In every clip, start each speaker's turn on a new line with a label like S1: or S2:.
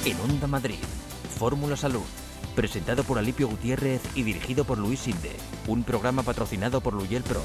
S1: En Onda Madrid, Fórmula Salud, presentado por Alipio Gutiérrez y dirigido por Luis Sinde, un programa patrocinado por Luyel Pro.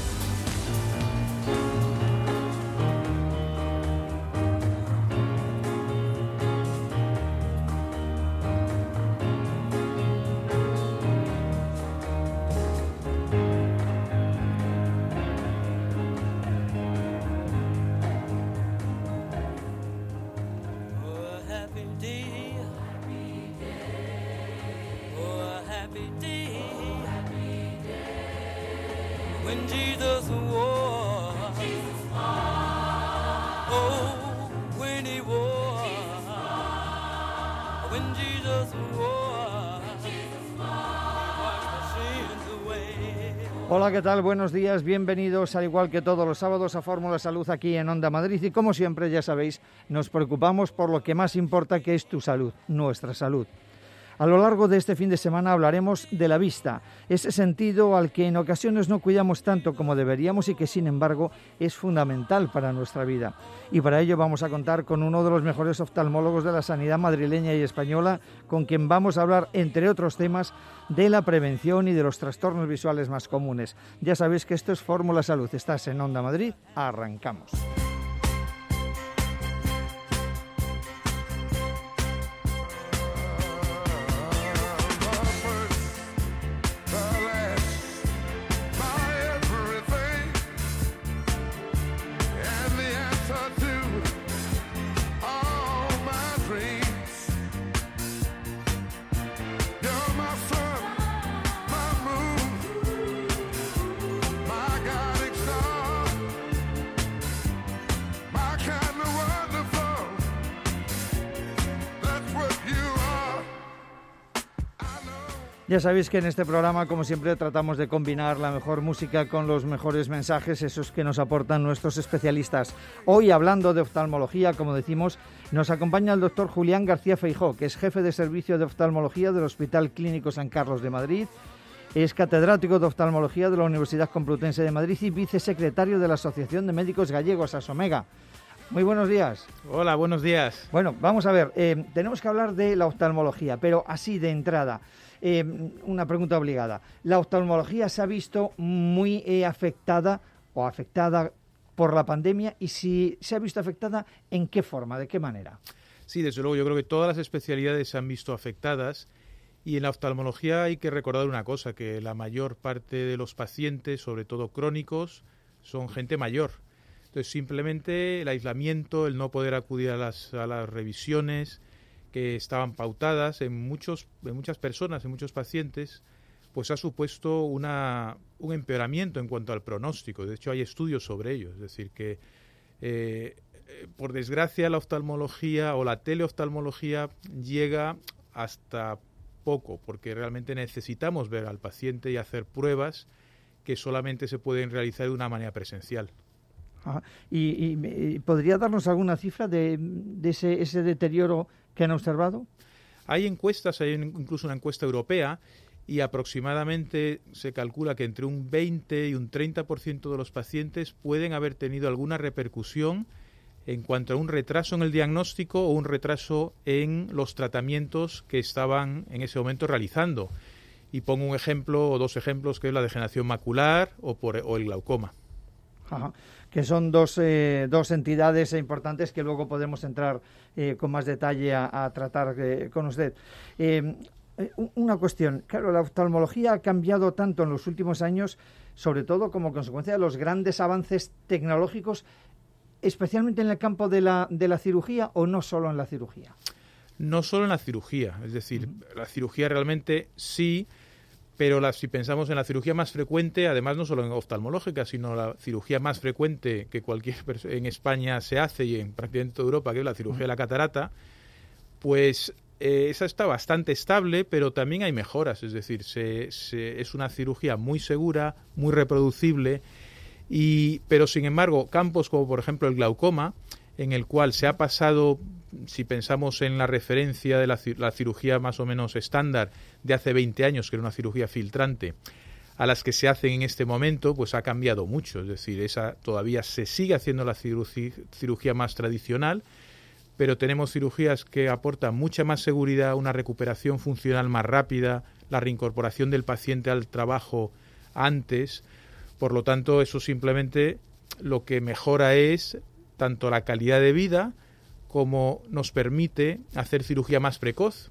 S2: Hola, ¿qué tal? Buenos días, bienvenidos al igual que todos los sábados a Fórmula Salud aquí en Onda Madrid y como siempre ya sabéis nos preocupamos por lo que más importa, que es tu salud, nuestra salud. A lo largo de este fin de semana hablaremos de la vista, ese sentido al que en ocasiones no cuidamos tanto como deberíamos y que sin embargo es fundamental para nuestra vida. Y para ello vamos a contar con uno de los mejores oftalmólogos de la sanidad madrileña y española, con quien vamos a hablar, entre otros temas, de la prevención y de los trastornos visuales más comunes. Ya sabéis que esto es Fórmula Salud, estás en Onda Madrid, arrancamos. Ya sabéis que en este programa, como siempre, tratamos de combinar la mejor música con los mejores mensajes, esos que nos aportan nuestros especialistas. Hoy, hablando de oftalmología, como decimos, nos acompaña el doctor Julián García Feijó, que es jefe de servicio de oftalmología del Hospital Clínico San Carlos de Madrid, es catedrático de oftalmología de la Universidad Complutense de Madrid y vicesecretario de la Asociación de Médicos Gallegos, ASOMEGA. Muy buenos días.
S3: Hola, buenos días.
S2: Bueno, vamos a ver, tenemos que hablar de la oftalmología, pero así de entrada. Una pregunta obligada. ¿La oftalmología se ha visto muy afectada por la pandemia? Y si se ha visto afectada, ¿en qué forma? ¿De qué manera?
S3: Sí, desde luego, yo creo que todas las especialidades se han visto afectadas y en la oftalmología hay que recordar una cosa, que la mayor parte de los pacientes, sobre todo crónicos, son gente mayor. Entonces, simplemente el aislamiento, el no poder acudir a las revisiones que estaban pautadas en muchas personas, en muchos pacientes, pues ha supuesto un empeoramiento en cuanto al pronóstico. De hecho, hay estudios sobre ello. Es decir, que por desgracia la oftalmología o la teleoftalmología llega hasta poco, porque realmente necesitamos ver al paciente y hacer pruebas que solamente se pueden realizar de una manera presencial.
S2: ¿Y podría darnos alguna cifra de ese deterioro que han observado?
S3: Hay encuestas, hay incluso una encuesta europea, y aproximadamente se calcula que entre un 20 y un 30% de los pacientes pueden haber tenido alguna repercusión en cuanto a un retraso en el diagnóstico o un retraso en los tratamientos que estaban en ese momento realizando. Y pongo un ejemplo o dos ejemplos, que es la degeneración macular o el glaucoma.
S2: Ajá. Que son dos entidades importantes que luego podemos entrar con más detalle a tratar con usted. Una cuestión, claro, la oftalmología ha cambiado tanto en los últimos años, sobre todo como consecuencia de los grandes avances tecnológicos, especialmente en el campo de la cirugía, o no solo en la cirugía.
S3: No solo en la cirugía, es decir, la cirugía realmente sí, pero si pensamos en la cirugía más frecuente, además no solo en oftalmológica, sino la cirugía más frecuente que cualquier persona en España se hace y en prácticamente toda Europa, que es la cirugía de la catarata, pues esa está bastante estable, pero también hay mejoras, es decir, es una cirugía muy segura, muy reproducible, pero sin embargo, campos como por ejemplo el glaucoma, en el cual se ha pasado, si pensamos en la referencia de la cirugía más o menos estándar de hace 20 años, que era una cirugía filtrante, a las que se hacen en este momento, pues ha cambiado mucho. Es decir, esa todavía se sigue haciendo la cirugía más tradicional, pero tenemos cirugías que aportan mucha más seguridad, una recuperación funcional más rápida, la reincorporación del paciente al trabajo antes. Por lo tanto, eso simplemente lo que mejora es tanto la calidad de vida como nos permite hacer cirugía más precoz.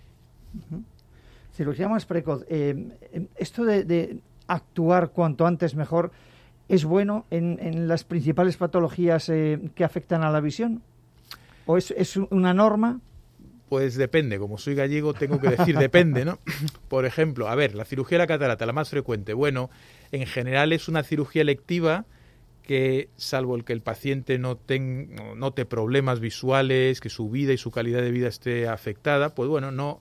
S2: Cirugía más precoz. Esto de actuar cuanto antes mejor, ¿es bueno en las principales patologías que afectan a la visión? ¿O es una norma?
S3: Pues depende, como soy gallego tengo que decir depende, ¿no? Por ejemplo, a ver, la cirugía de la catarata, la más frecuente, bueno, en general es una cirugía electiva que, salvo el que el paciente note problemas visuales, que su vida y su calidad de vida esté afectada, pues bueno, no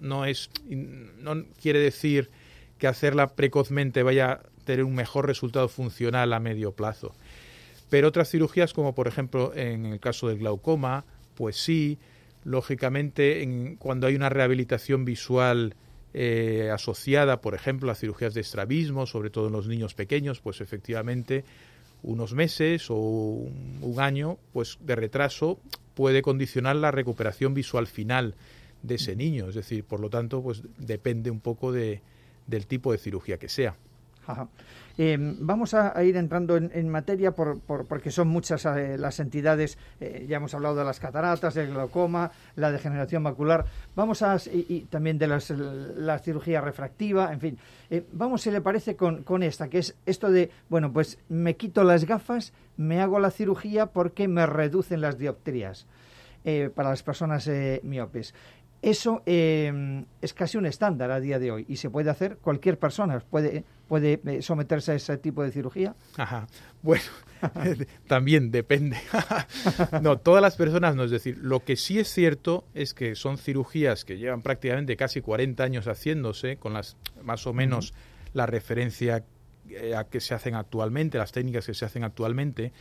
S3: quiere decir que hacerla precozmente vaya a tener un mejor resultado funcional a medio plazo. Pero otras cirugías, como por ejemplo en el caso del glaucoma, pues sí, lógicamente cuando hay una rehabilitación visual asociada, por ejemplo, a cirugías de estrabismo, sobre todo en los niños pequeños, pues efectivamente unos meses o un año pues de retraso puede condicionar la recuperación visual final de ese niño. Es decir, por lo tanto, pues depende un poco del tipo de cirugía que sea.
S2: Ajá. Vamos a ir entrando en materia porque son muchas las entidades. Ya hemos hablado de las cataratas, del glaucoma, la degeneración macular. Y también de la cirugía refractiva, en fin. Vamos, si le parece, con esta, que es esto de, bueno, pues me quito las gafas, me hago la cirugía porque me reducen las dioptrías para las personas miopes. Eso es casi un estándar a día de hoy y se puede hacer, cualquier persona puede someterse a ese tipo de cirugía.
S3: Ajá. Bueno, también depende. No, todas las personas no, es decir, lo que sí es cierto es que son cirugías que llevan prácticamente casi 40 años haciéndose, con las más o menos la referencia a que se hacen actualmente, las técnicas que se hacen actualmente.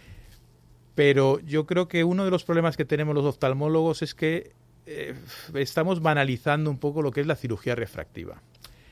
S3: Pero yo creo que uno de los problemas que tenemos los oftalmólogos es que estamos banalizando un poco lo que es la cirugía refractiva.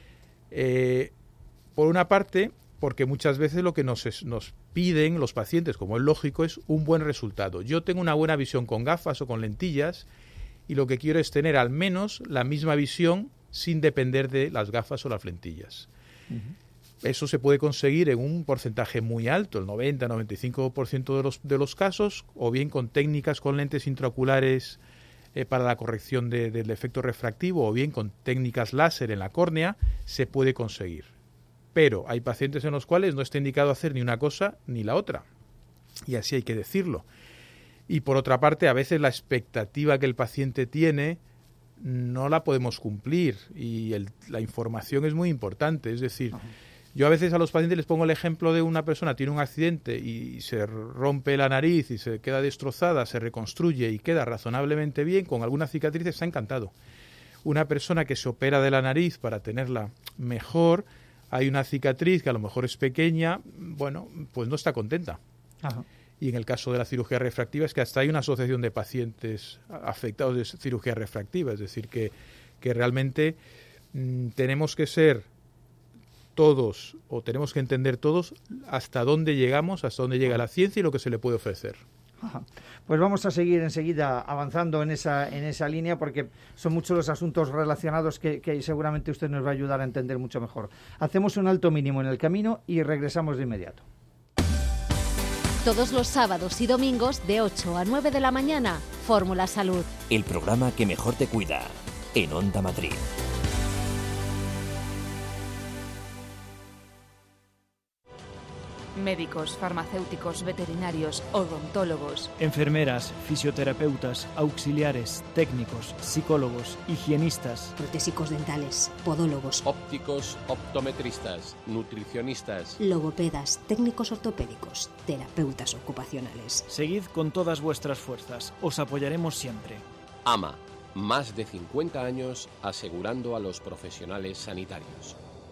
S3: Por una parte, porque muchas veces lo que nos piden los pacientes, como es lógico, es un buen resultado. Yo tengo una buena visión con gafas o con lentillas y lo que quiero es tener al menos la misma visión sin depender de las gafas o las lentillas. Eso se puede conseguir en un porcentaje muy alto, el 90-95% de los casos, o bien con técnicas con lentes intraoculares para la corrección del efecto refractivo, o bien con técnicas láser en la córnea, se puede conseguir. Pero hay pacientes en los cuales no está indicado hacer ni una cosa ni la otra, y así hay que decirlo. Y por otra parte, a veces la expectativa que el paciente tiene no la podemos cumplir, y la información es muy importante. Es decir, yo a veces a los pacientes les pongo el ejemplo de una persona que tiene un accidente y se rompe la nariz y se queda destrozada, se reconstruye y queda razonablemente bien, con alguna cicatriz, está encantado. Una persona que se opera de la nariz para tenerla mejor, hay una cicatriz que a lo mejor es pequeña, bueno, pues no está contenta. Ajá. Y en el caso de la cirugía refractiva es que hasta hay una asociación de pacientes afectados de cirugía refractiva, es decir, que realmente tenemos que ser todos, o tenemos que entender todos hasta dónde llegamos, hasta dónde llega la ciencia y lo que se le puede ofrecer.
S2: Ajá. Pues vamos a seguir enseguida avanzando en esa línea, porque son muchos los asuntos relacionados que seguramente usted nos va a ayudar a entender mucho mejor. Hacemos un alto mínimo en el camino y regresamos de inmediato.
S4: Todos los sábados y domingos de 8 a 9 de la mañana, Fórmula Salud.
S1: El programa que mejor te cuida, en Onda Madrid.
S5: Médicos, farmacéuticos, veterinarios, odontólogos,
S6: enfermeras, fisioterapeutas, auxiliares, técnicos, psicólogos, higienistas,
S7: protésicos dentales, podólogos,
S8: ópticos, optometristas, nutricionistas,
S7: logopedas, técnicos ortopédicos, terapeutas ocupacionales.
S6: Seguid con todas vuestras fuerzas, os apoyaremos siempre.
S8: AMA, más de 50 años asegurando a los profesionales sanitarios.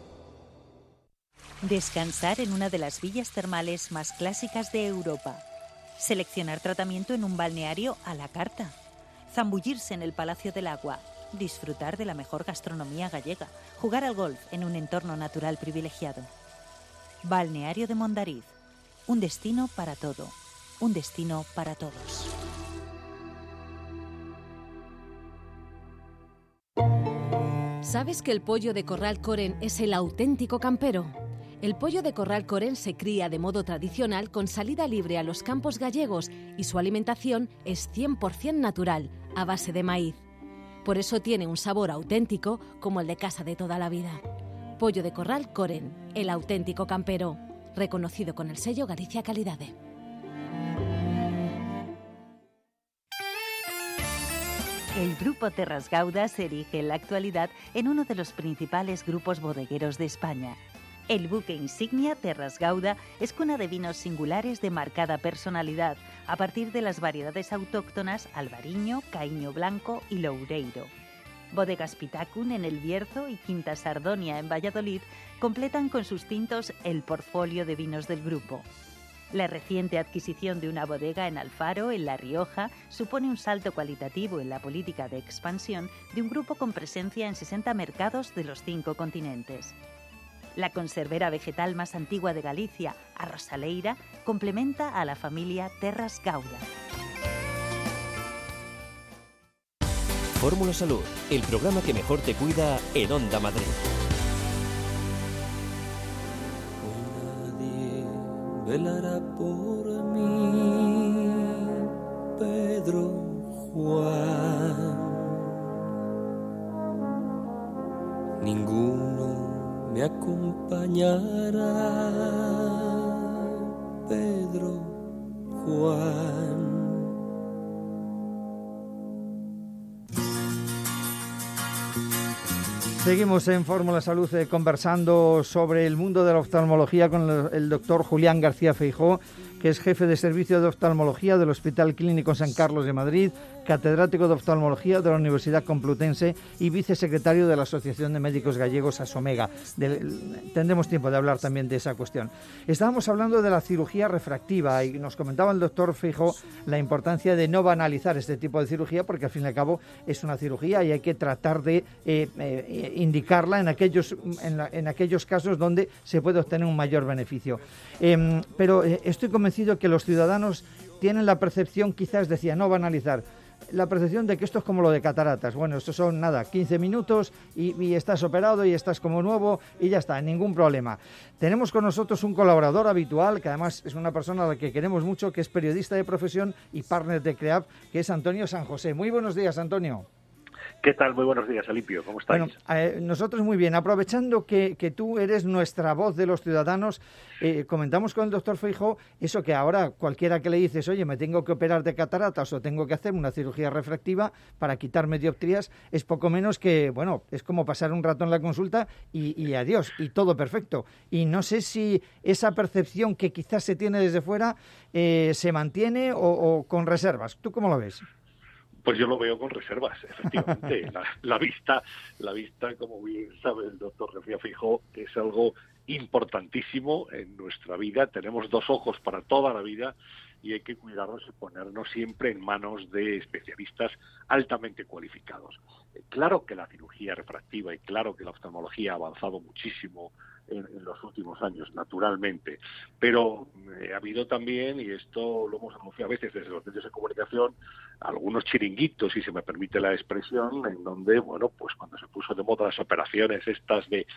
S9: Descansar en una de las villas termales más clásicas de Europa. Seleccionar tratamiento en un balneario a la carta. Zambullirse en el Palacio del Agua. Disfrutar de la mejor gastronomía gallega. Jugar al golf en un entorno natural privilegiado. Balneario de Mondariz. Un destino para todo. Un destino para todos.
S4: ¿Sabes que el pollo de corral Coren es el auténtico campero? El pollo de corral Coren se cría de modo tradicional con salida libre a los campos gallegos y su alimentación es 100% natural, a base de maíz. Por eso tiene un sabor auténtico como el de casa de toda la vida. Pollo de corral Coren, el auténtico campero, reconocido con el sello Galicia Calidade.
S9: El Grupo Terras Gauda se erige en la actualidad en uno de los principales grupos bodegueros de España. El buque insignia Terras Gauda es cuna de vinos singulares de marcada personalidad a partir de las variedades autóctonas Albariño, Caíño Blanco y Loureiro. Bodegas Pitacun en El Bierzo y Quinta Sardonia en Valladolid completan con sus tintos el portfolio de vinos del grupo. La reciente adquisición de una bodega en Alfaro, en La Rioja, supone un salto cualitativo en la política de expansión de un grupo con presencia en 60 mercados de los 5 continentes. La conservera vegetal más antigua de Galicia, Arrosaleira, complementa a la familia Terras Gauda.
S1: Fórmula Salud, el programa que mejor te cuida en Onda Madrid.
S10: Velará por mí, Pedro Juan. Ninguno me acompañará, Pedro Juan.
S2: Seguimos en Fórmula Salud conversando sobre el mundo de la oftalmología con el doctor Julián García Feijóo, que es jefe de servicio de oftalmología del Hospital Clínico San Carlos de Madrid, catedrático de oftalmología de la Universidad Complutense y vicesecretario de la Asociación de Médicos Gallegos ASOMEGA. Tendremos tiempo de hablar también de esa cuestión. Estábamos hablando de la cirugía refractiva y nos comentaba el doctor Feijóo la importancia de no banalizar este tipo de cirugía, porque al fin y al cabo es una cirugía y hay que tratar de indicarla en aquellos casos donde se puede obtener un mayor beneficio. Pero estoy convencido que los ciudadanos tienen la percepción, quizás decía, no banalizar, la percepción de que esto es como lo de cataratas. Bueno, esto son 15 minutos y estás operado y estás como nuevo y ya está, ningún problema. Tenemos con nosotros un colaborador habitual, que además es una persona a la que queremos mucho, que es periodista de profesión y partner de CREAP, que es Antonio San José. Muy buenos días, Antonio.
S11: ¿Qué tal? Muy buenos días, Alipio. ¿Cómo estáis?
S2: Bueno, nosotros muy bien. Aprovechando que tú eres nuestra voz de los ciudadanos, comentamos con el doctor Feijóo eso que ahora cualquiera que le dices, oye, me tengo que operar de cataratas o tengo que hacer una cirugía refractiva para quitarme dioptrías, es poco menos que, bueno, es como pasar un rato en la consulta y adiós, y todo perfecto. Y no sé si esa percepción que quizás se tiene desde fuera se mantiene o con reservas. ¿Tú cómo lo ves?
S11: Pues yo lo veo con reservas, efectivamente. La vista, como bien sabe el doctor García Feijóo, es algo importantísimo en nuestra vida. Tenemos 2 ojos para toda la vida y hay que cuidarnos y ponernos siempre en manos de especialistas altamente cualificados. Claro que la cirugía refractiva y claro que la oftalmología ha avanzado muchísimo en los últimos años, naturalmente, pero ha habido también, y esto lo hemos anunciado a veces desde los medios de comunicación, algunos chiringuitos, si se me permite la expresión, en donde, bueno, pues cuando se puso de moda las operaciones estas de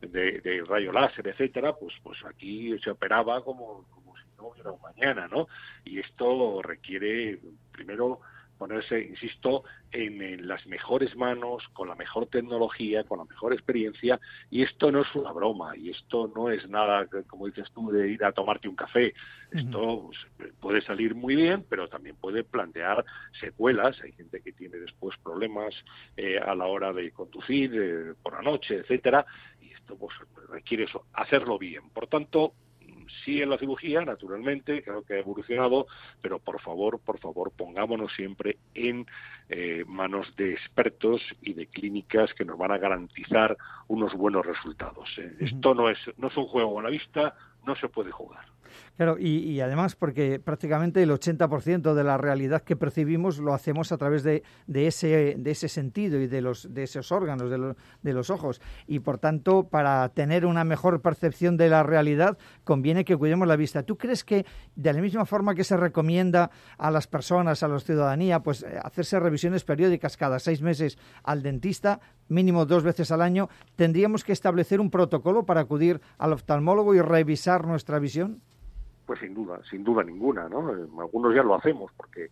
S11: rayo láser, etcétera, pues aquí se operaba como si no hubiera un mañana, ¿no? Y esto requiere, primero, ponerse, insisto, en las mejores manos, con la mejor tecnología, con la mejor experiencia, y esto no es una broma, y esto no es nada, como dices tú, de ir a tomarte un café. Esto puede salir muy bien, pero también puede plantear secuelas. Hay gente que tiene después problemas a la hora de conducir, por la noche, etcétera, y esto pues requiere eso, hacerlo bien. Por tanto, sí en la cirugía, naturalmente, creo que ha evolucionado, pero por favor, pongámonos siempre en manos de expertos y de clínicas que nos van a garantizar unos buenos resultados. Esto no es un juego a la vista, no se puede jugar.
S2: Claro, y además porque prácticamente el 80% de la realidad que percibimos lo hacemos a través de ese sentido y de esos órganos, de los ojos. Y por tanto, para tener una mejor percepción de la realidad, conviene que cuidemos la vista. ¿Tú crees que de la misma forma que se recomienda a las personas, a la ciudadanía, pues hacerse revisiones periódicas cada 6 meses al dentista, mínimo 2 veces al año, tendríamos que establecer un protocolo para acudir al oftalmólogo y revisar nuestra visión?
S11: Pues sin duda ninguna, ¿no? Algunos ya lo hacemos porque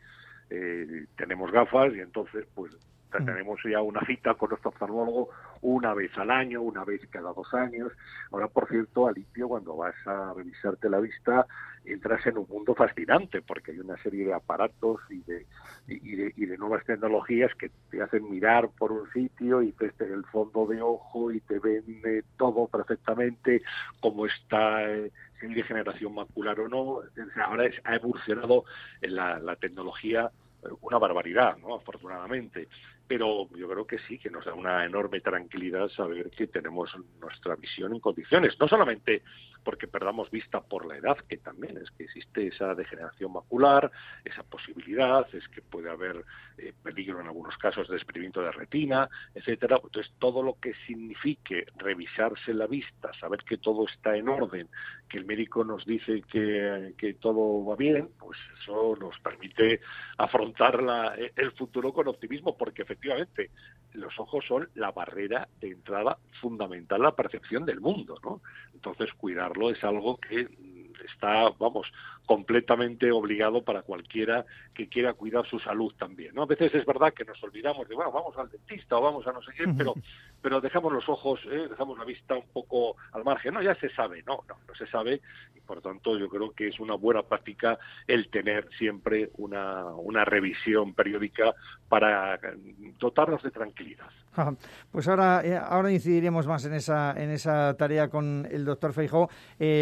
S11: tenemos gafas y entonces pues tenemos ya una cita con nuestro oftalmólogo una vez al año, una vez cada 2 años. Ahora, por cierto, Alipio, cuando vas a revisarte la vista, entras en un mundo fascinante porque hay una serie de aparatos y de nuevas tecnologías que te hacen mirar por un sitio y ves el fondo de ojo y te ven todo perfectamente, cómo está, si hay degeneración macular o no. O sea, ahora ha evolucionado la tecnología una barbaridad, ¿no? Afortunadamente. Pero yo creo que sí, que nos da una enorme tranquilidad saber que tenemos nuestra visión en condiciones. No solamente porque perdamos vista por la edad, que también es que existe esa degeneración macular, esa posibilidad, es que puede haber peligro en algunos casos de desprendimiento de retina, etcétera. Entonces, todo lo que signifique revisarse la vista, saber que todo está en orden, que el médico nos dice que todo va bien, pues eso nos permite afrontar el futuro con optimismo, porque efectivamente los ojos son la barrera de entrada fundamental a la percepción del mundo, ¿no? Entonces, cuidarlo es algo que está, completamente obligado para cualquiera que quiera cuidar su salud también, ¿no? A veces es verdad que nos olvidamos de, vamos al dentista o vamos a no sé qué, pero dejamos los ojos, dejamos la vista un poco al margen. No, ya se sabe, no se sabe, y por tanto yo creo que es una buena práctica el tener siempre una revisión periódica para dotarnos de tranquilidad.
S2: Pues ahora incidiremos más en esa tarea con el doctor Feijóo.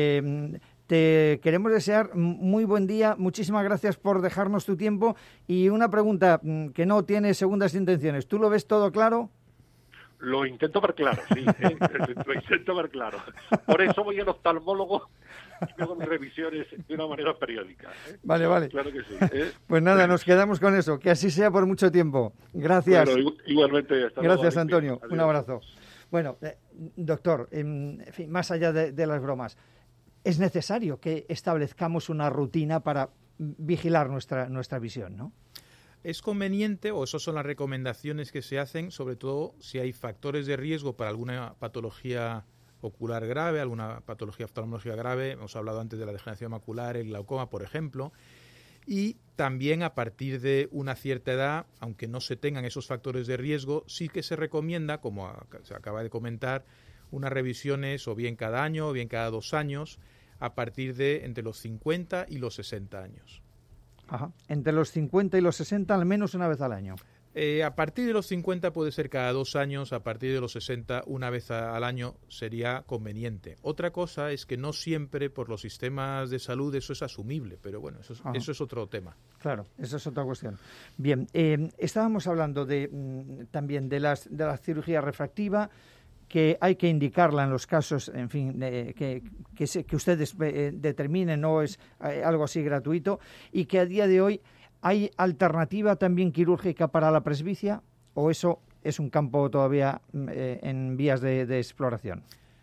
S2: Te queremos desear muy buen día. Muchísimas gracias por dejarnos tu tiempo. Y una pregunta que no tiene segundas intenciones. ¿Tú lo ves todo claro?
S11: Lo intento ver claro, sí. Lo intento ver claro. Por eso voy al oftalmólogo y hago mis revisiones de una manera periódica.
S2: Vale.
S11: Claro que sí.
S2: Pues nada, nos quedamos con eso. Que así sea por mucho tiempo. Gracias.
S11: Bueno, igualmente. Hasta
S2: Gracias,
S11: luego,
S2: Antonio.
S11: Adiós.
S2: Un abrazo. Bueno, doctor, en fin, más allá de las bromas, es necesario que establezcamos una rutina para vigilar nuestra visión, ¿no?
S3: Es conveniente, o esas son las recomendaciones que se hacen, sobre todo si hay factores de riesgo para alguna patología ocular grave, alguna patología oftalmológica grave. Hemos hablado antes de la degeneración macular, el glaucoma, por ejemplo. Y también a partir de una cierta edad, aunque no se tengan esos factores de riesgo, sí que se recomienda, como se acaba de comentar, unas revisiones o bien cada año o bien cada 2 años, a partir de entre los 50 y los 60 años.
S2: Ajá. Entre los 50 y los 60, al menos una vez al año.
S3: A partir de los 50 puede ser cada 2 años, a partir de los 60 una vez al año sería conveniente. Otra cosa es que no siempre por los sistemas de salud eso es asumible, pero bueno, eso es otro tema.
S2: Claro, eso es otra cuestión. Bien, estábamos hablando también de la cirugía refractiva, que hay que indicarla en los casos, en fin, que ustedes determinen, no es algo así gratuito, y que a día de hoy hay alternativa también quirúrgica para la presbicia, o eso es un campo todavía en vías de exploración.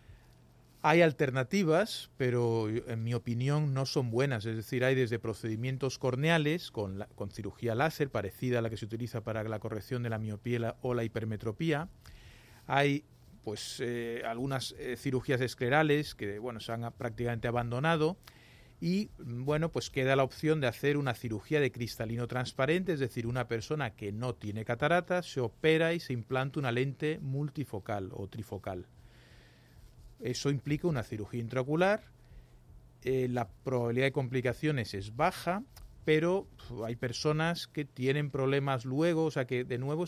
S3: Hay alternativas, pero en mi opinión no son buenas. Es decir, hay desde procedimientos corneales con cirugía láser parecida a la que se utiliza para la corrección de la miopía o la hipermetropía. Hay algunas cirugías esclerales que se han prácticamente abandonado, y pues queda la opción de hacer una cirugía de cristalino transparente, es decir, una persona que no tiene cataratas se opera y se implanta una lente multifocal o trifocal. Eso implica una cirugía intraocular. La probabilidad de complicaciones es baja, pero hay personas que tienen problemas luego, o sea que de nuevo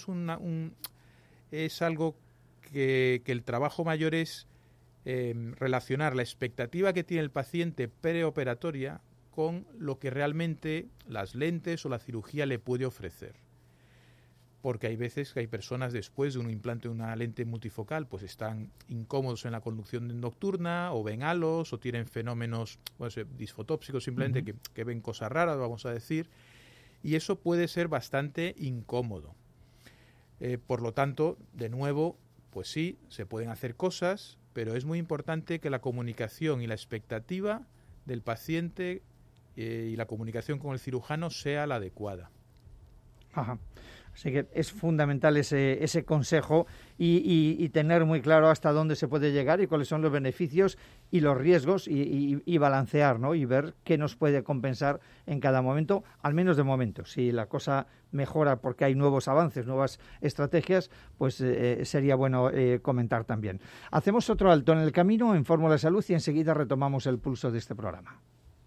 S3: es algo que el trabajo mayor es relacionar la expectativa que tiene el paciente preoperatoria con lo que realmente las lentes o la cirugía le puede ofrecer. porque hay veces que hay personas después de un implante de una lente multifocal pues están incómodos en la conducción nocturna, o ven halos, o tienen fenómenos disfotópsicos simplemente, que ven cosas raras, vamos a decir, y eso puede ser bastante incómodo. Por lo tanto, de nuevo, pues sí, se pueden hacer cosas, pero es muy importante que la comunicación y la expectativa del paciente y la comunicación con el cirujano sea la adecuada.
S2: Ajá. Así que es fundamental ese consejo y tener muy claro hasta dónde se puede llegar y cuáles son los beneficios y los riesgos y balancear, ¿no? Y ver qué nos puede compensar en cada momento, al menos de momento. Si la cosa mejora porque hay nuevos avances, nuevas estrategias, pues sería bueno comentar también. Hacemos otro alto en el camino en Fórmula Salud y enseguida retomamos el pulso de este programa.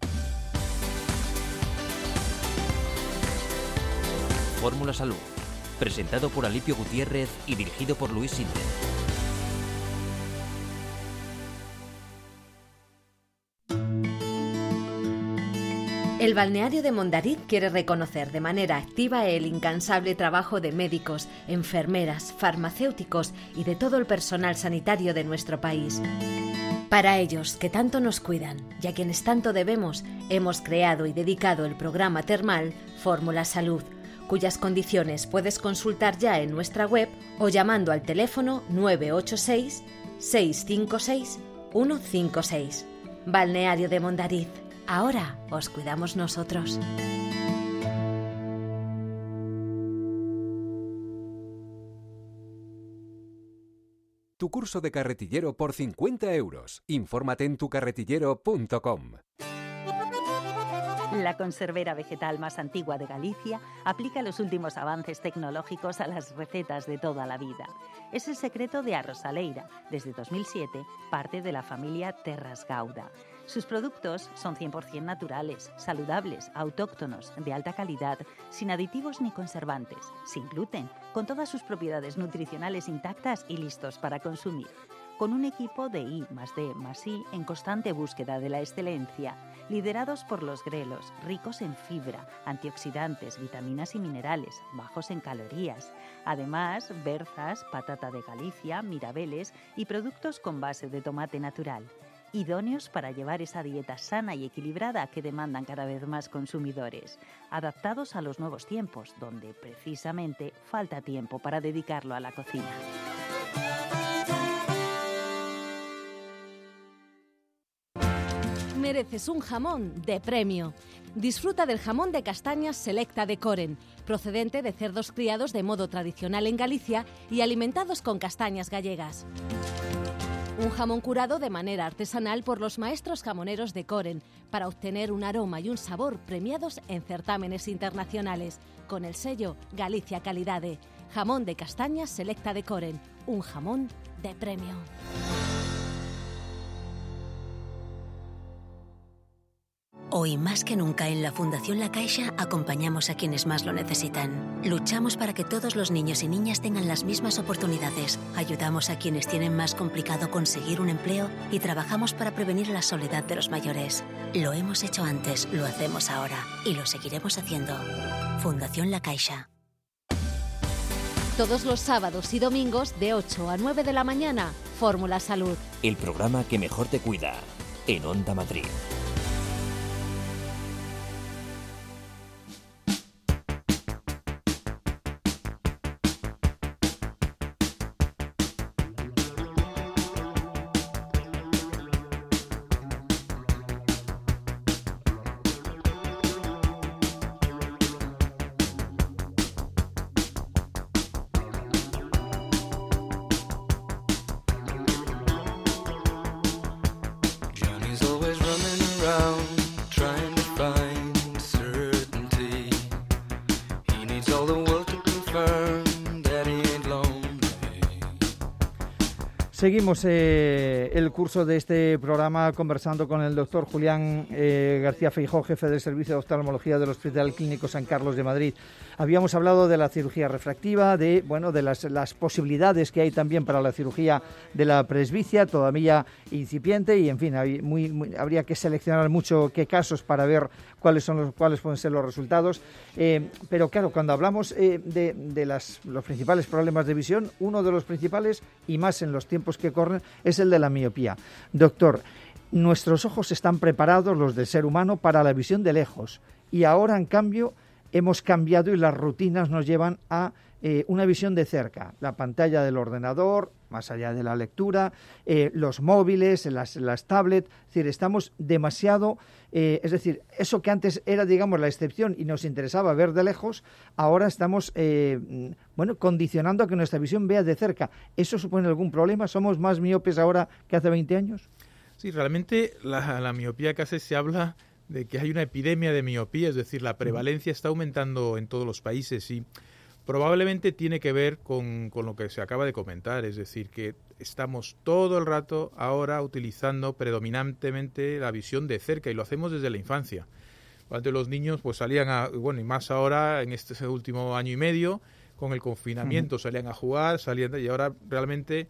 S1: Fórmula Salud, presentado por Alipio Gutiérrez y dirigido por Luis Sinde.
S4: El balneario de Mondariz quiere reconocer de manera activa el incansable trabajo de médicos, enfermeras, farmacéuticos y de todo el personal sanitario de nuestro país. Para ellos, que tanto nos cuidan y a quienes tanto debemos, hemos creado y dedicado el programa termal Fórmula Salud, cuyas condiciones puedes consultar ya en nuestra web o llamando al teléfono 986 656 156. Balneario de Mondariz. Ahora os cuidamos nosotros.
S12: Tu curso de carretillero por 50 euros. Infórmate en tucarretillero.com.
S9: La conservera vegetal más antigua de Galicia aplica los últimos avances tecnológicos a las recetas de toda la vida. Es el secreto de Arrosaleira, desde 2007, parte de la familia Terras Gauda. Sus productos son 100% naturales, saludables, autóctonos, de alta calidad, sin aditivos ni conservantes, sin gluten, con todas sus propiedades nutricionales intactas y listos para consumir. Con un equipo de I+D+I en constante búsqueda de la excelencia, liderados por los grelos, ricos en fibra, antioxidantes, vitaminas y minerales, bajos en calorías. Además, berzas, patata de Galicia, mirabeles y productos con base de tomate natural. Idóneos para llevar esa dieta sana y equilibrada que demandan cada vez más consumidores. Adaptados a los nuevos tiempos, donde precisamente falta tiempo para dedicarlo a la cocina.
S4: Mereces un jamón de premio. Disfruta del jamón de castañas Selecta de Coren, procedente de cerdos criados de modo tradicional en Galicia y alimentados con castañas gallegas. Un jamón curado de manera artesanal por los maestros jamoneros de Coren para obtener un aroma y un sabor premiados en certámenes internacionales, con el sello Galicia Calidade. Jamón de castañas Selecta de Coren, un jamón de premio.
S13: Hoy más que nunca en la Fundación La Caixa acompañamos a quienes más lo necesitan. Luchamos para que todos los niños y niñas tengan las mismas oportunidades. Ayudamos a quienes tienen más complicado conseguir un empleo y trabajamos para prevenir la soledad de los mayores. Lo hemos hecho antes, lo hacemos ahora y lo seguiremos haciendo. Fundación La Caixa.
S4: Todos los sábados y domingos de 8 a 9 de la mañana, Fórmula Salud.
S1: El programa que mejor te cuida, en Onda Madrid.
S10: Johnny's always running
S2: Seguimos el curso de este programa conversando con el doctor Julián García Feijóo, jefe del Servicio de Oftalmología del Hospital Clínico San Carlos de Madrid. Habíamos hablado de la cirugía refractiva, de las posibilidades que hay también para la cirugía de la presbicia, todavía incipiente, y en fin, habría que seleccionar mucho qué casos para ver cuáles pueden ser los resultados. Pero claro, cuando hablamos de los principales problemas de visión, uno de los principales, y más en los tiempos que corren, es el de la miopía. Doctor, nuestros ojos están preparados, los del ser humano, para la visión de lejos, y ahora, en cambio, hemos cambiado y las rutinas nos llevan a una visión de cerca. La pantalla del ordenador, más allá de la lectura, los móviles, las tablets, es decir, estamos demasiado, es decir, eso que antes era, digamos, la excepción y nos interesaba ver de lejos, ahora estamos, condicionando a que nuestra visión vea de cerca. ¿Eso supone algún problema? ¿Somos más miopes ahora que hace 20 años?
S3: Sí, realmente la miopía, casi se habla de que hay una epidemia de miopía, es decir, la prevalencia está aumentando en todos los países y probablemente tiene que ver con lo que se acaba de comentar, es decir, que estamos todo el rato ahora utilizando predominantemente la visión de cerca y lo hacemos desde la infancia. Antes los niños pues salían y más ahora en este último año y medio, con el confinamiento salían a jugar, y ahora realmente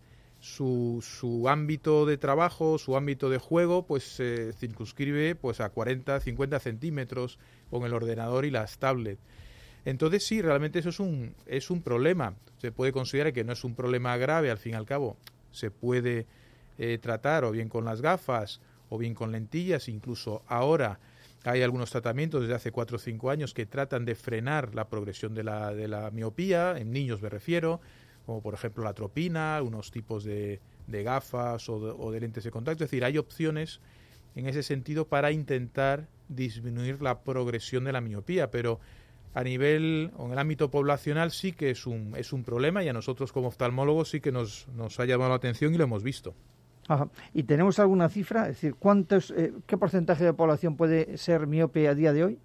S3: su ámbito de trabajo, su ámbito de juego, pues se circunscribe pues a 40, 50 centímetros con el ordenador y las tablets. Entonces sí, realmente eso es un problema. Se puede considerar que no es un problema grave, al fin y al cabo. Se puede tratar o bien con las gafas o bien con lentillas. Incluso ahora hay algunos tratamientos desde hace 4 o 5 años que tratan de frenar la progresión de la miopía, en niños me refiero, como por ejemplo la atropina, unos tipos de gafas o de lentes de contacto. Es decir, hay opciones en ese sentido para intentar disminuir la progresión de la miopía, pero a nivel, o en el ámbito poblacional sí que es un problema y a nosotros como oftalmólogos sí que nos ha llamado la atención y lo hemos visto.
S2: Ajá. ¿Y tenemos alguna cifra? Es decir, ¿qué porcentaje de población puede ser miope a día de hoy?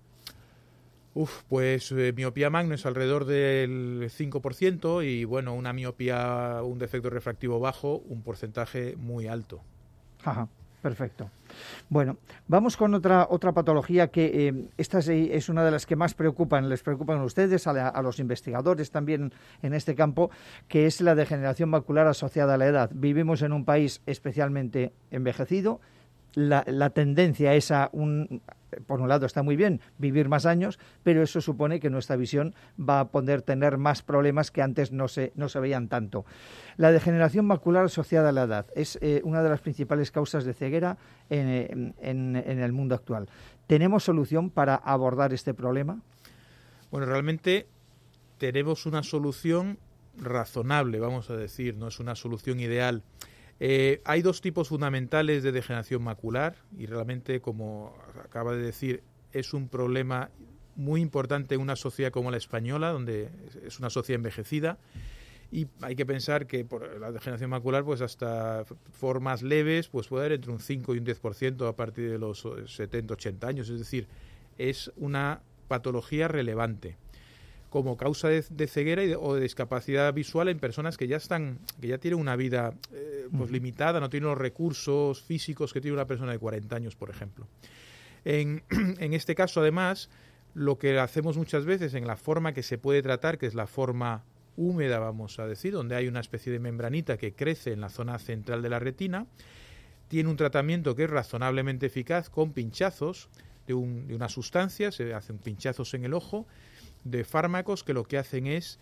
S3: Pues miopía magno es alrededor del 5% y bueno, una miopía, un defecto refractivo bajo, un porcentaje muy alto.
S2: Ajá, perfecto. Bueno, vamos con otra patología que esta es una de las que más les preocupan a ustedes, a los investigadores también en este campo, que es la degeneración macular asociada a la edad. Vivimos en un país especialmente envejecido. La tendencia es por un lado está muy bien vivir más años, pero eso supone que nuestra visión va a poder tener más problemas que antes no se veían tanto. La degeneración macular asociada a la edad es una de las principales causas de ceguera en el mundo actual. ¿Tenemos solución para abordar este problema?
S3: Bueno, realmente tenemos una solución razonable, vamos a decir, no es una solución ideal. Hay 2 tipos fundamentales de degeneración macular y realmente, como acaba de decir, es un problema muy importante en una sociedad como la española, donde es una sociedad envejecida, y hay que pensar que por la degeneración macular, pues hasta formas leves, pues puede haber entre un 5 y un 10% a partir de los 70, 80 años, es decir, es una patología relevante como causa de ceguera o de discapacidad visual en personas que ya tienen una vida pues limitada, no tienen los recursos físicos que tiene una persona de 40 años, por ejemplo. En este caso, además, lo que hacemos muchas veces en la forma que se puede tratar, que es la forma húmeda, vamos a decir, donde hay una especie de membranita que crece en la zona central de la retina, tiene un tratamiento que es razonablemente eficaz con pinchazos de una sustancia, se hacen pinchazos en el ojo, de fármacos que lo que hacen es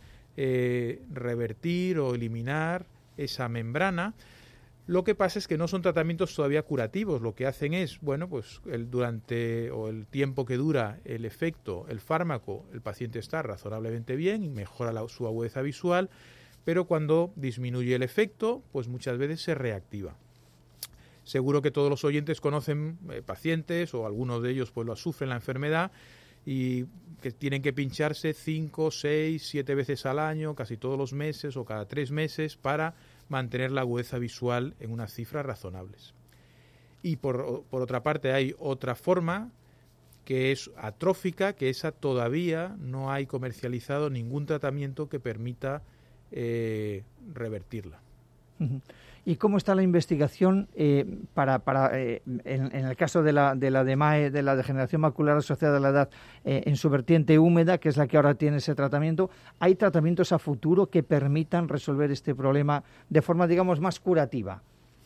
S3: revertir o eliminar esa membrana. Lo que pasa es que no son tratamientos todavía curativos, lo que hacen es, pues durante el tiempo que dura el efecto, el fármaco, el paciente está razonablemente bien y mejora su agudeza visual, pero cuando disminuye el efecto, pues muchas veces se reactiva. Seguro que todos los oyentes conocen pacientes o algunos de ellos pues lo sufren la enfermedad y que tienen que pincharse 5, 6, 7 veces al año, casi todos los meses o cada 3 meses para mantener la agudeza visual en unas cifras razonables. Y por otra parte hay otra forma que es atrófica, que esa todavía no hay comercializado ningún tratamiento que permita revertirla.
S2: ¿Y cómo está la investigación en el caso de la DMAE, de la degeneración macular asociada a la edad, en su vertiente húmeda, que es la que ahora tiene ese tratamiento? ¿Hay tratamientos a futuro que permitan resolver este problema de forma, digamos, más curativa?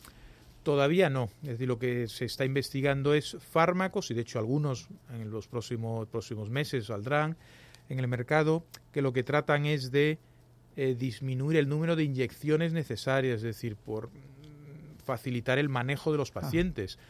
S3: Todavía no. Es decir, lo que se está investigando es fármacos, y de hecho algunos en los próximos meses saldrán en el mercado, que lo que tratan es de disminuir el número de inyecciones necesarias, es decir, por facilitar el manejo de los pacientes.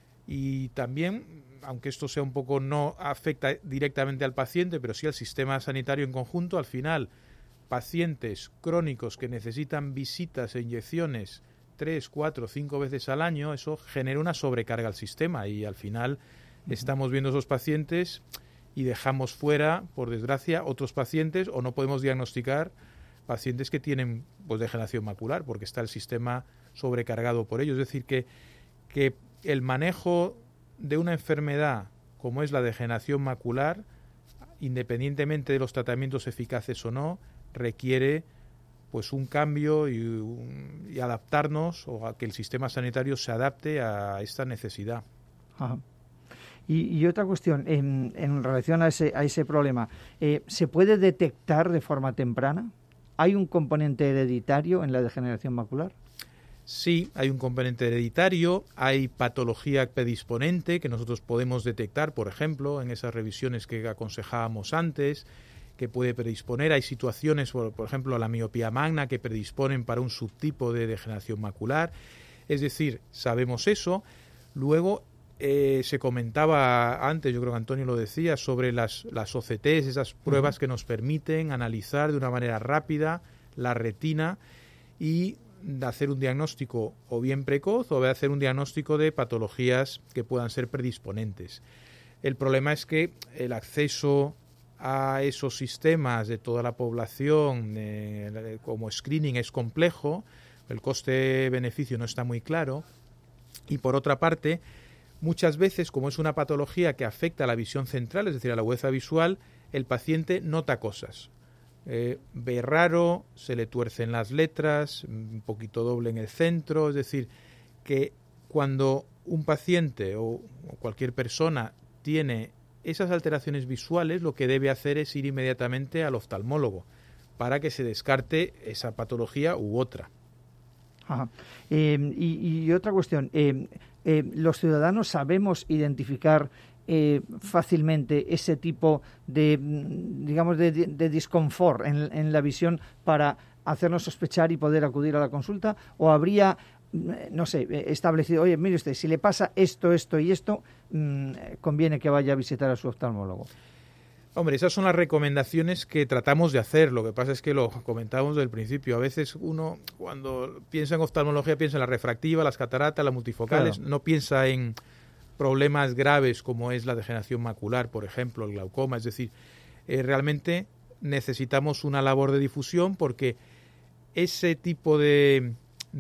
S3: Y también, aunque esto sea un poco, no afecta directamente al paciente, pero sí al sistema sanitario en conjunto, al final, pacientes crónicos que necesitan visitas e inyecciones 3, 4, 5 veces al año, eso genera una sobrecarga al sistema y al final estamos viendo esos pacientes y dejamos fuera, por desgracia, otros pacientes, o no podemos diagnosticar pacientes que tienen pues degeneración macular porque está el sistema sobrecargado por ello. Es decir, que el manejo de una enfermedad como es la degeneración macular, independientemente de los tratamientos eficaces o no, requiere pues un cambio y adaptarnos, o a que el sistema sanitario se adapte a esta necesidad.
S2: Ajá. Y otra cuestión, en relación a ese problema, ¿se puede detectar de forma temprana? ¿Hay un componente hereditario en la degeneración macular?
S3: Sí, hay un componente hereditario, hay patología predisponente que nosotros podemos detectar, por ejemplo, en esas revisiones que aconsejábamos antes, que puede predisponer. Hay situaciones, por ejemplo, la miopía magna, que predisponen para un subtipo de degeneración macular. Es decir, sabemos eso. Luego, se comentaba antes, yo creo que Antonio lo decía, sobre las OCTs, esas pruebas que nos permiten analizar de una manera rápida la retina y hacer un diagnóstico o bien precoz o hacer un diagnóstico de patologías que puedan ser predisponentes. El problema es que el acceso a esos sistemas de toda la población como screening es complejo, el coste-beneficio no está muy claro, y por otra parte, muchas veces, como es una patología que afecta a la visión central, es decir, a la agudeza visual, el paciente nota cosas. Ve raro, se le tuercen las letras, un poquito doble en el centro, es decir, que cuando un paciente o cualquier persona tiene esas alteraciones visuales, lo que debe hacer es ir inmediatamente al oftalmólogo para que se descarte esa patología u otra.
S2: Ajá. Y otra cuestión, los ciudadanos sabemos identificar fácilmente ese tipo de, digamos, de disconfort en la visión para hacernos sospechar y poder acudir a la consulta, o habría, no sé, establecido, oye, mire usted, si le pasa esto, esto y esto, conviene que vaya a visitar a su oftalmólogo.
S3: Hombre, esas son las recomendaciones que tratamos de hacer. Lo que pasa es que lo comentábamos desde el principio. A veces uno, cuando piensa en oftalmología, piensa en la refractiva, las cataratas, las multifocales, claro. No piensa en problemas graves como es la degeneración macular, por ejemplo, el glaucoma. Es decir, realmente necesitamos una labor de difusión porque ese tipo de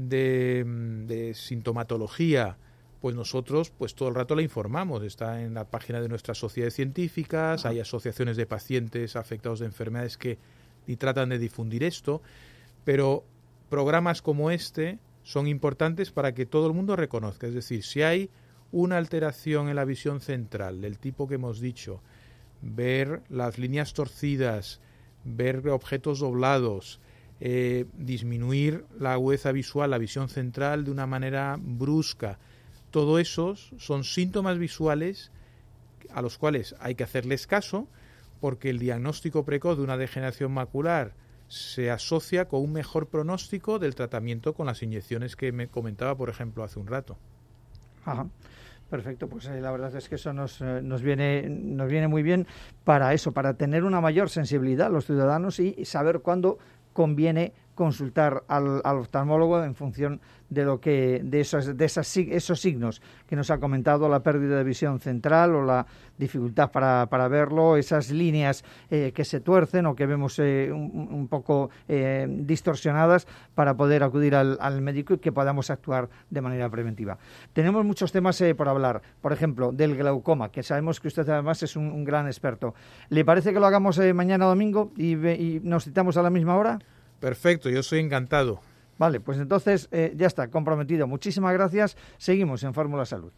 S3: sintomatología, pues nosotros pues todo el rato la informamos. Está en la página de nuestras sociedades científicas, hay asociaciones de pacientes afectados de enfermedades que y tratan de difundir esto, pero programas como este son importantes para que todo el mundo reconozca. Es decir, si hay una alteración en la visión central del tipo que hemos dicho, ver las líneas torcidas, ver objetos doblados, disminuir la agudeza visual, la visión central de una manera brusca, todo eso son síntomas visuales a los cuales hay que hacerles caso, porque el diagnóstico precoz de una degeneración macular se asocia con un mejor pronóstico del tratamiento con las inyecciones que me comentaba, por ejemplo, hace un rato.
S2: Ajá. Perfecto, pues la verdad es que eso nos viene muy bien para eso, para tener una mayor sensibilidad a los ciudadanos y saber cuándo conviene consultar al oftalmólogo en función de esos signos que nos ha comentado, la pérdida de visión central o la dificultad para verlo, esas líneas que se tuercen o que vemos un poco distorsionadas, para poder acudir al médico y que podamos actuar de manera preventiva. Tenemos muchos temas por hablar, por ejemplo, del glaucoma, que sabemos que usted además es un gran experto. ¿Le parece que lo hagamos mañana domingo y nos citamos a la misma hora?
S3: Perfecto, yo soy encantado.
S2: Vale, pues entonces ya está, comprometido. Muchísimas gracias. Seguimos en Fórmula Salud.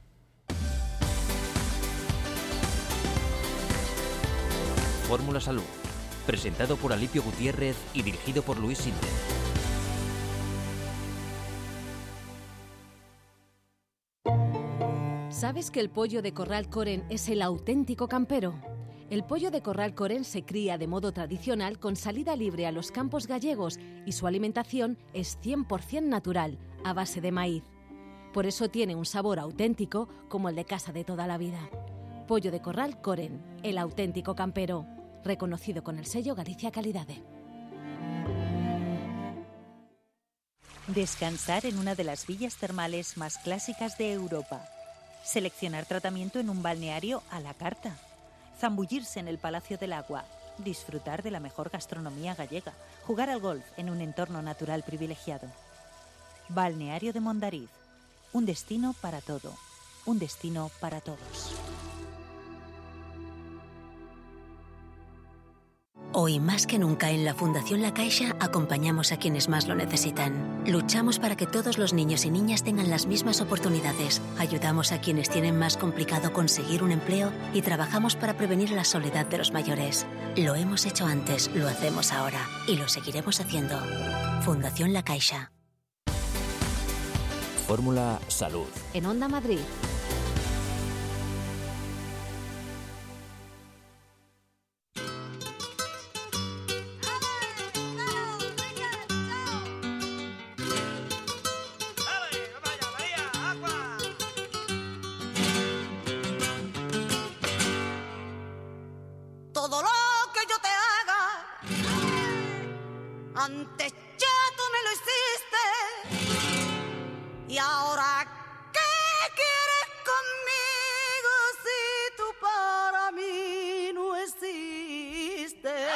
S1: Fórmula Salud, presentado por Alipio Gutiérrez y dirigido por Luis Sinde.
S4: ¿Sabes que el pollo de Corral Coren es el auténtico campero? El pollo de Corral Coren se cría de modo tradicional con salida libre a los campos gallegos y su alimentación es 100% natural, a base de maíz. Por eso tiene un sabor auténtico como el de casa de toda la vida. Pollo de Corral Coren, el auténtico campero, reconocido con el sello Galicia Calidade.
S9: Descansar en una de las villas termales más clásicas de Europa. Seleccionar tratamiento en un balneario a la carta. Zambullirse en el Palacio del Agua. Disfrutar de la mejor gastronomía gallega. Jugar al golf en un entorno natural privilegiado. Balneario de Mondariz. Un destino para todo. Un destino para todos.
S13: Hoy más que nunca en la Fundación La Caixa acompañamos a quienes más lo necesitan. Luchamos para que todos los niños y niñas tengan las mismas oportunidades. Ayudamos a quienes tienen más complicado conseguir un empleo y trabajamos para prevenir la soledad de los mayores. Lo hemos hecho antes, lo hacemos ahora y lo seguiremos haciendo. Fundación La Caixa.
S1: Fórmula Salud.
S4: En Onda Madrid.
S14: Todo lo que yo te haga, antes ya tú me lo hiciste. Y ahora, ¿qué quieres conmigo si tú para mí no existes?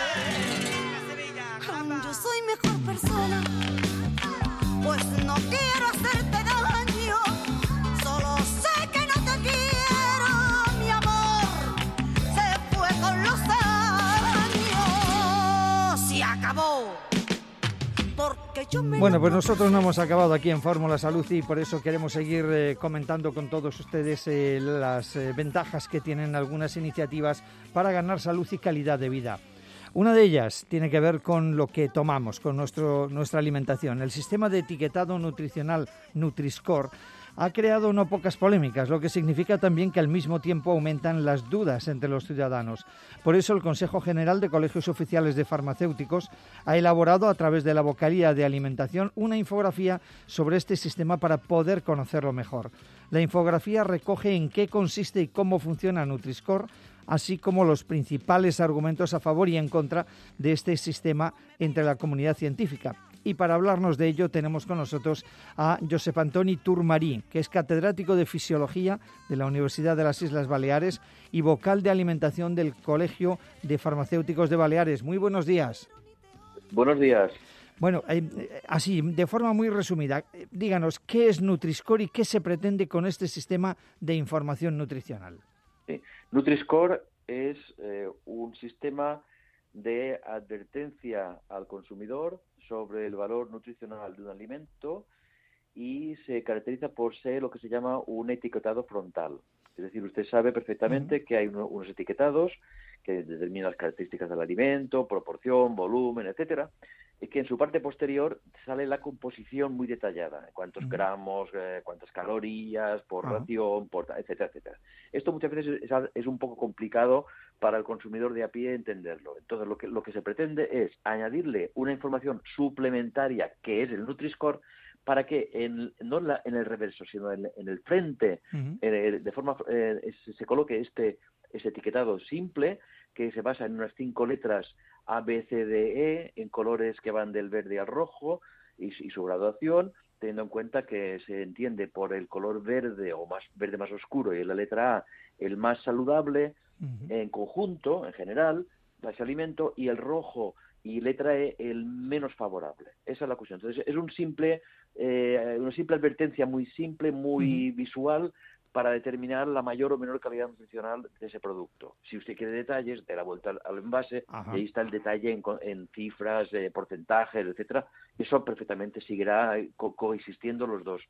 S14: Yo soy mejor persona, pues no quiero hacerte daño. Solo sé que no te quiero, mi amor. Se fue con los años, se acabó.
S2: Bueno, pues nosotros no hemos acabado aquí en Fórmula Salud y por eso queremos seguir comentando con todos ustedes las ventajas que tienen algunas iniciativas para ganar salud y calidad de vida. Una de ellas tiene que ver con lo que tomamos, con nuestra alimentación. El sistema de etiquetado nutricional Nutri-Score ha creado no pocas polémicas, lo que significa también que al mismo tiempo aumentan las dudas entre los ciudadanos. Por eso el Consejo General de Colegios Oficiales de Farmacéuticos ha elaborado a través de la Vocalía de Alimentación una infografía sobre este sistema para poder conocerlo mejor. La infografía recoge en qué consiste y cómo funciona Nutri-Score, así como los principales argumentos a favor y en contra de este sistema entre la comunidad científica. Y para hablarnos de ello tenemos con nosotros a Josep Antoni Turmarí, que es catedrático de Fisiología de la Universidad de las Islas Baleares y vocal de alimentación del Colegio de Farmacéuticos de Baleares. Muy buenos días.
S15: Buenos días.
S2: Bueno, así, de forma muy resumida, díganos, ¿qué es Nutri-Score y qué se pretende con este sistema de información nutricional?
S15: Sí. Nutri-Score es un sistema de advertencia al consumidor sobre el valor nutricional de un alimento y se caracteriza por ser lo que se llama un etiquetado frontal. Es decir, usted sabe perfectamente que hay unos etiquetados que determinan las características del alimento, proporción, volumen, etcétera, y que en su parte posterior sale la composición muy detallada, cuántos gramos, cuántas calorías, por ración, etcétera, etcétera. Esto muchas veces es un poco complicado para el consumidor de a pie entenderlo. Entonces, lo que se pretende es añadirle una información suplementaria, que es el Nutri-Score, para que no en el reverso, sino en el frente, de forma se coloque ese etiquetado simple, que se basa en unas 5 letras A, B, C, D, E, en colores que van del verde al rojo y su graduación, teniendo en cuenta que se entiende por el color verde o verde más oscuro y la letra A el más saludable en conjunto, en general, ese alimento, y el rojo y letra E el menos favorable. Esa es la cuestión. Entonces es una simple advertencia muy simple, muy visual, para determinar la mayor o menor calidad nutricional de ese producto. Si usted quiere detalles, dé la vuelta al envase, y ahí está el detalle en cifras, porcentajes, etcétera. Eso perfectamente seguirá coexistiendo los dos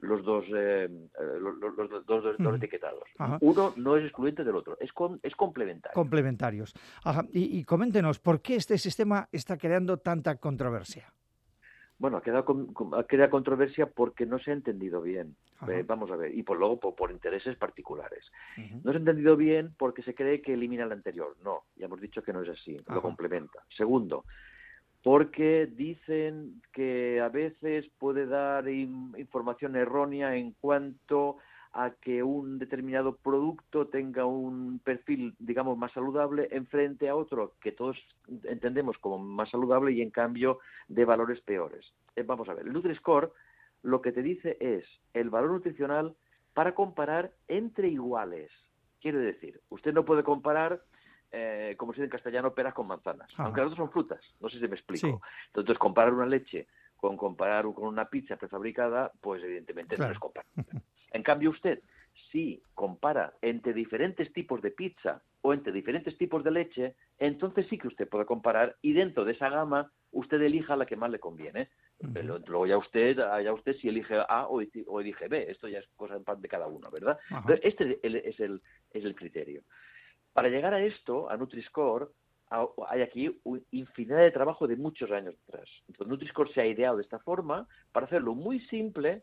S15: etiquetados. Uno no es excluyente del otro, es complementario.
S2: Complementarios. Y coméntenos, ¿por qué este sistema está creando tanta controversia?
S15: Bueno, ha creado controversia porque no se ha entendido bien. Vamos a ver, y luego por intereses particulares. No se ha entendido bien porque se cree que elimina el anterior. No, ya hemos dicho que no es así, lo complementa. Segundo, porque dicen que a veces puede dar información errónea en cuanto a que un determinado producto tenga un perfil, digamos, más saludable en frente a otro que todos entendemos como más saludable y en cambio de valores peores. Vamos a ver, el Nutri-Score lo que te dice es el valor nutricional para comparar entre iguales. Quiere decir, usted no puede comparar, como se dice en castellano, peras con manzanas, aunque las dos son frutas, no sé si me explico. Sí. Entonces, comparar una leche con una pizza prefabricada, pues evidentemente no es comparable. En cambio, usted, si compara entre diferentes tipos de pizza o entre diferentes tipos de leche, entonces sí que usted puede comparar y dentro de esa gama usted elija la que más le conviene. Luego ya usted si elige A o elige B. Esto ya es cosa de cada uno, ¿verdad? Entonces, este es el criterio. Para llegar a esto, a Nutri-Score, hay aquí infinidad de trabajo de muchos años atrás. Entonces, Nutri-Score se ha ideado de esta forma para hacerlo muy simple,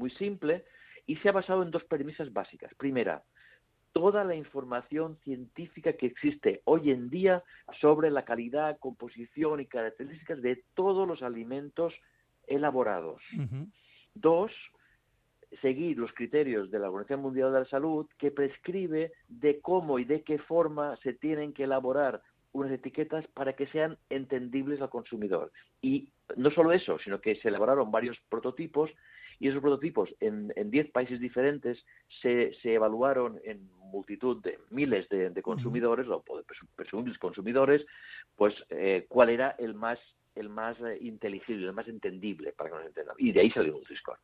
S15: y se ha basado en dos premisas básicas. Primera, toda la información científica que existe hoy en día sobre la calidad, composición y características de todos los alimentos elaborados. Dos, seguir los criterios de la Organización Mundial de la Salud que prescribe de cómo y de qué forma se tienen que elaborar unas etiquetas para que sean entendibles al consumidor. Y no solo eso, sino que se elaboraron varios prototipos y esos prototipos en 10 países diferentes se evaluaron en multitud de miles de consumidores o de presumibles consumidores, pues cuál era el más inteligible, el más entendible para que nos entendamos. Y de ahí salió Nutri-Score.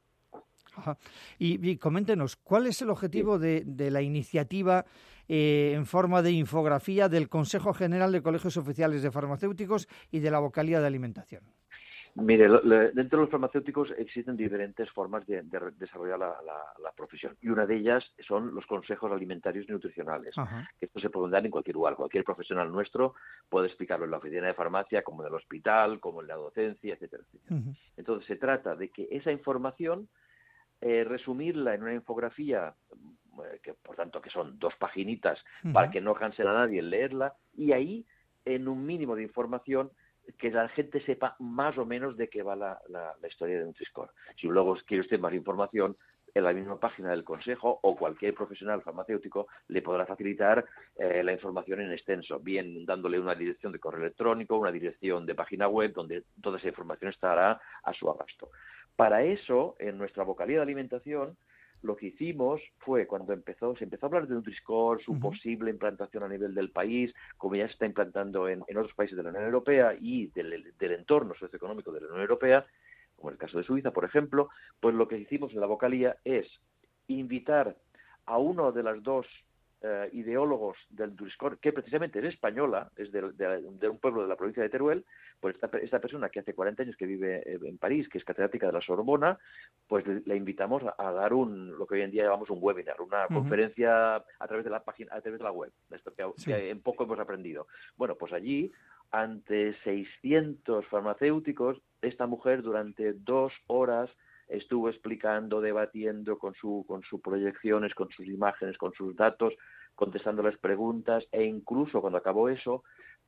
S2: Y coméntenos, ¿cuál es el objetivo de la iniciativa en forma de infografía del Consejo General de Colegios Oficiales de Farmacéuticos y de la Vocalía de Alimentación?
S15: Mire, dentro de los farmacéuticos existen diferentes formas de desarrollar la profesión y una de ellas son los consejos alimentarios y nutricionales. Que esto se puede dar en cualquier lugar. Cualquier profesional nuestro puede explicarlo en la oficina de farmacia, como en el hospital, como en la docencia, etcétera, etcétera. Entonces se trata de que esa información resumirla en una infografía que por tanto que son 2 paginitas para que no canse a nadie en leerla y ahí en un mínimo de información que la gente sepa más o menos de qué va la historia de Nutri-Score. Si luego quiere usted más información, en la misma página del Consejo o cualquier profesional farmacéutico le podrá facilitar la información en extenso, bien dándole una dirección de correo electrónico, una dirección de página web, donde toda esa información estará a su abasto. Para eso, en nuestra vocalía de alimentación, lo que hicimos fue cuando se empezó a hablar de Nutri-Score, su posible implantación a nivel del país, como ya se está implantando en otros países de la Unión Europea y del entorno socioeconómico de la Unión Europea, como en el caso de Suiza, por ejemplo, pues lo que hicimos en la vocalía es invitar a uno de las dos ideólogos del Nutri-Score, que precisamente es española, es de un pueblo de la provincia de Teruel, pues esta persona que hace 40 años que vive en París, que es catedrática de la Sorbona, pues la invitamos a dar lo que hoy en día llamamos un webinar, una conferencia a través de la página, a través de la web, esto que en poco hemos aprendido. Bueno, pues allí, ante 600 farmacéuticos, esta mujer durante 2 horas estuvo explicando, debatiendo con sus proyecciones, con sus imágenes, con sus datos, contestando las preguntas e incluso cuando acabó eso,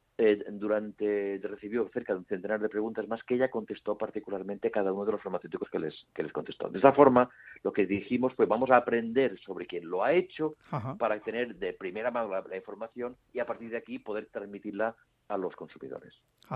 S15: recibió cerca de un centenar de preguntas más que ella contestó particularmente cada uno de los farmacéuticos que les contestó. De esa forma, lo que dijimos fue vamos a aprender sobre quién lo ha hecho para tener de primera mano la información y a partir de aquí poder transmitirla a los consumidores.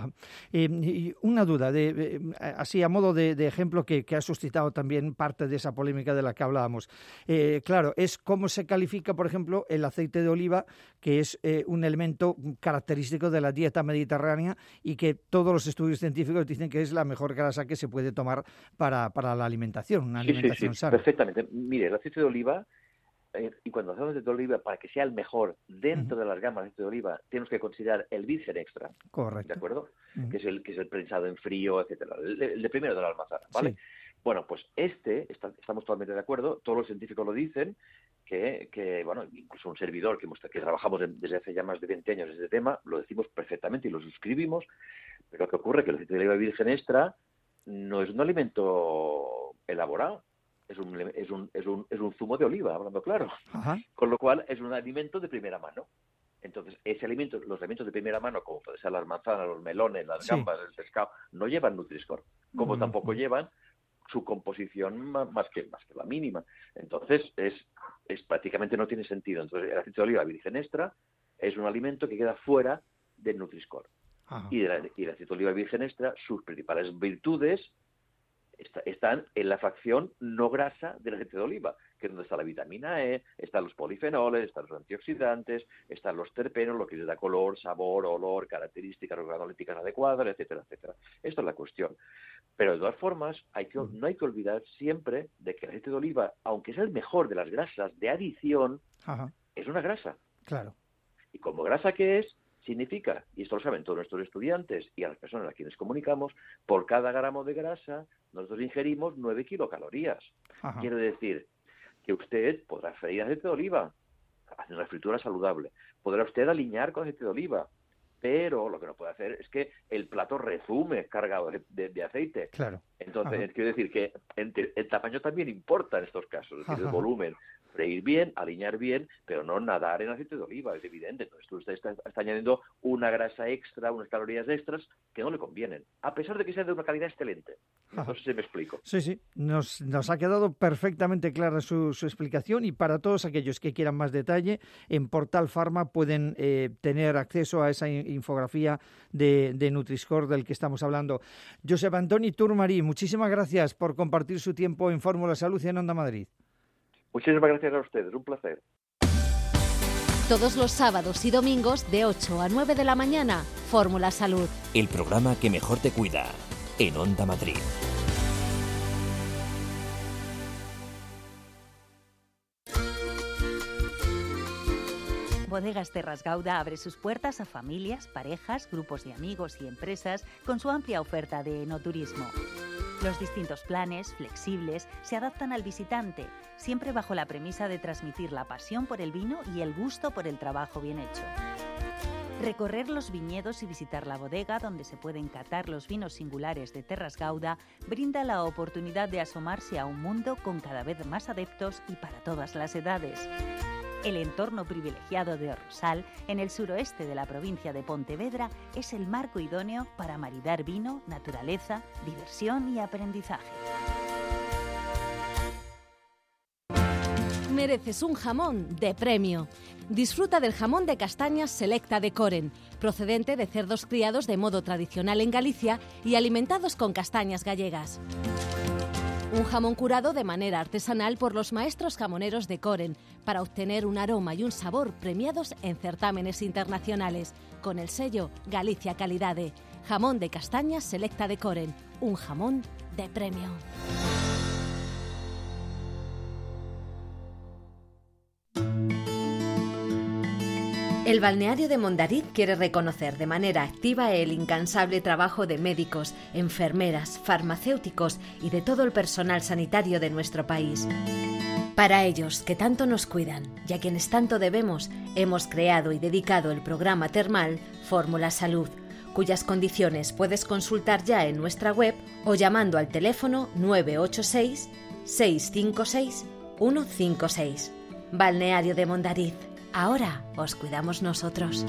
S2: Y una duda, así a modo de ejemplo que ha suscitado también parte de esa polémica de la que hablábamos. Claro, es cómo se califica, por ejemplo, el aceite de oliva, que es un elemento característico de la dieta mediterránea y que todos los estudios científicos dicen que es la mejor grasa que se puede tomar para la alimentación, una alimentación sana.
S15: Perfectamente. Mire, el aceite de oliva y cuando hacemos aceite de oliva, para que sea el mejor dentro de las gamas de aceite de oliva, tenemos que considerar el virgen extra.
S2: Correcto.
S15: ¿De acuerdo? Que es el prensado en frío, etcétera. El de primero de la almazara, ¿vale? Sí. Bueno, pues estamos totalmente de acuerdo, todos los científicos lo dicen, que bueno, incluso un servidor que trabajamos desde hace ya más de 20 años en este tema, lo decimos perfectamente y lo suscribimos, pero ¿qué ocurre? Que el aceite de oliva virgen extra no es un alimento elaborado, es un zumo de oliva, hablando claro. Ajá. Con lo cual es un alimento de primera mano. Entonces, los alimentos de primera mano, como pueden ser las manzanas, los melones, las gambas, el pescado, no llevan Nutri-Score, como tampoco llevan su composición más que la mínima. Entonces, es prácticamente no tiene sentido. Entonces, el aceite de oliva virgen extra es un alimento que queda fuera del Nutri-Score. Y el aceite de oliva virgen extra, sus principales virtudes están en la fracción no grasa del aceite de oliva, que es donde está la vitamina E, están los polifenoles, están los antioxidantes, están los terpenos, lo que les da color, sabor, olor, características organolépticas adecuadas, etcétera, etcétera. Esto es la cuestión. Pero de todas formas, no hay que olvidar siempre de que el aceite de oliva, aunque es el mejor de las grasas de adición, es una grasa.
S2: Claro.
S15: Y como grasa que es, significa, y esto lo saben todos nuestros estudiantes y a las personas a quienes comunicamos, por cada gramo de grasa nosotros ingerimos 9 kilocalorías. Quiere decir que usted podrá freír aceite de oliva, hacer una fritura saludable, podrá usted aliñar con aceite de oliva, pero lo que no puede hacer es que el plato rezume cargado de aceite.
S2: Claro.
S15: Entonces, quiero decir que el tamaño también importa en estos casos, es decir, el volumen. Freír bien, aliñar bien, pero no nadar en aceite de oliva, es evidente. Entonces tú está añadiendo una grasa extra, unas calorías extras que no le convienen, a pesar de que sea de una calidad excelente. No sé si me explico.
S2: Sí, nos ha quedado perfectamente clara su explicación, y para todos aquellos que quieran más detalle, en Portal Pharma pueden tener acceso a esa infografía de Nutri-Score del que estamos hablando. Josep Antoni Turmarí, muchísimas gracias por compartir su tiempo en Fórmula Salud y en Onda Madrid.
S15: Muchísimas gracias a ustedes, un placer.
S4: Todos los sábados y domingos de 8 a 9 de la mañana, Fórmula Salud.
S1: El programa que mejor te cuida, en Onda Madrid.
S9: Bodegas Terras Gauda abre sus puertas a familias, parejas, grupos de amigos y empresas con su amplia oferta de enoturismo. Los distintos planes, flexibles, se adaptan al visitante, siempre bajo la premisa de transmitir la pasión por el vino y el gusto por el trabajo bien hecho. Recorrer los viñedos y visitar la bodega donde se pueden catar los vinos singulares de Terras Gauda brinda la oportunidad de asomarse a un mundo con cada vez más adeptos y para todas las edades. El entorno privilegiado de Rosal, en el suroeste de la provincia de Pontevedra, es el marco idóneo para maridar vino, naturaleza, diversión y aprendizaje.
S4: Mereces un jamón de premio. Disfruta del jamón de castañas Selecta de Coren, procedente de cerdos criados de modo tradicional en Galicia y alimentados con castañas gallegas. Un jamón curado de manera artesanal por los maestros jamoneros de Coren para obtener un aroma y un sabor premiados en certámenes internacionales con el sello Galicia Calidade. Jamón de castañas Selecta de Coren, un jamón de premio. El balneario de Mondariz quiere reconocer de manera activa el incansable trabajo de médicos, enfermeras, farmacéuticos y de todo el personal sanitario de nuestro país. Para ellos, que tanto nos cuidan y a quienes tanto debemos, hemos creado y dedicado el programa termal Fórmula Salud, cuyas condiciones puedes consultar ya en nuestra web o llamando al teléfono 986 656 156. Balneario de Mondariz. Ahora os cuidamos nosotros.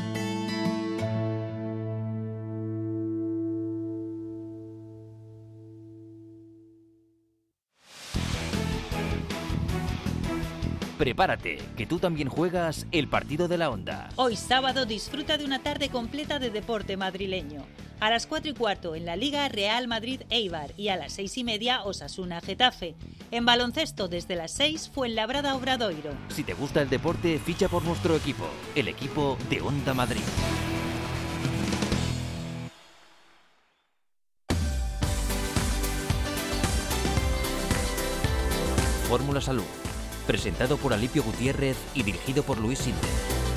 S1: Prepárate, que tú también juegas el partido de la Onda.
S16: Hoy sábado disfruta de una tarde completa de deporte madrileño. A las 4:15 en la Liga Real Madrid-Eibar y a las 6:30 Osasuna-Getafe. En baloncesto desde las 6 Fuenlabrada-Obradoiro.
S1: Si te gusta el deporte, ficha por nuestro equipo, el equipo de Onda Madrid. Fórmula Salud, presentado por Alipio Gutiérrez y dirigido por Luis Sinde.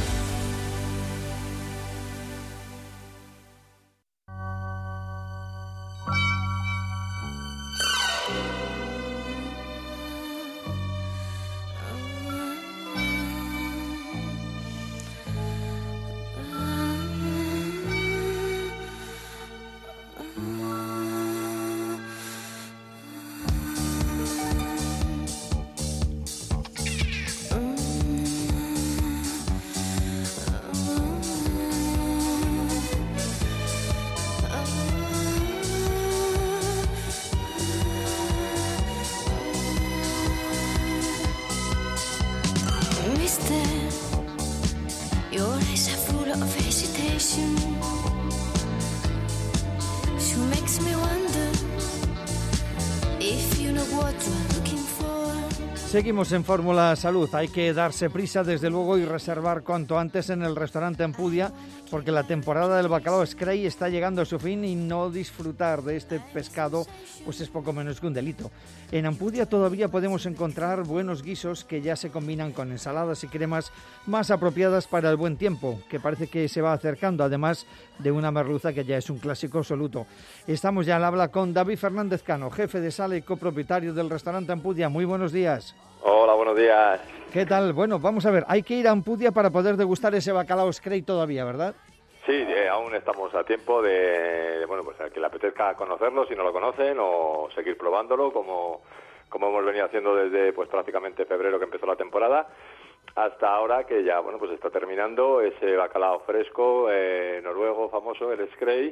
S2: Seguimos en Fórmula Salud. Hay que darse prisa, desde luego, y reservar cuanto antes en el restaurante Ampudia, porque la temporada del bacalao Scray está llegando a su fin y no disfrutar de este pescado pues es poco menos que un delito. En Ampudia todavía podemos encontrar buenos guisos que ya se combinan con ensaladas y cremas más apropiadas para el buen tiempo, que parece que se va acercando, además de una merluza que ya es un clásico absoluto. Estamos ya al habla con David Fernández Cano, jefe de sala y copropietario del restaurante Ampudia. Muy buenos días.
S17: Hola, buenos días.
S2: ¿Qué tal? Bueno, vamos a ver, hay que ir a Ampudia para poder degustar ese bacalao Scray todavía, ¿verdad?
S17: Sí, aún estamos a tiempo de bueno, pues a que le apetezca conocerlo si no lo conocen, o seguir probándolo como hemos venido haciendo desde pues prácticamente febrero, que empezó la temporada, hasta ahora que ya bueno pues está terminando ese bacalao fresco noruego famoso, el Scray,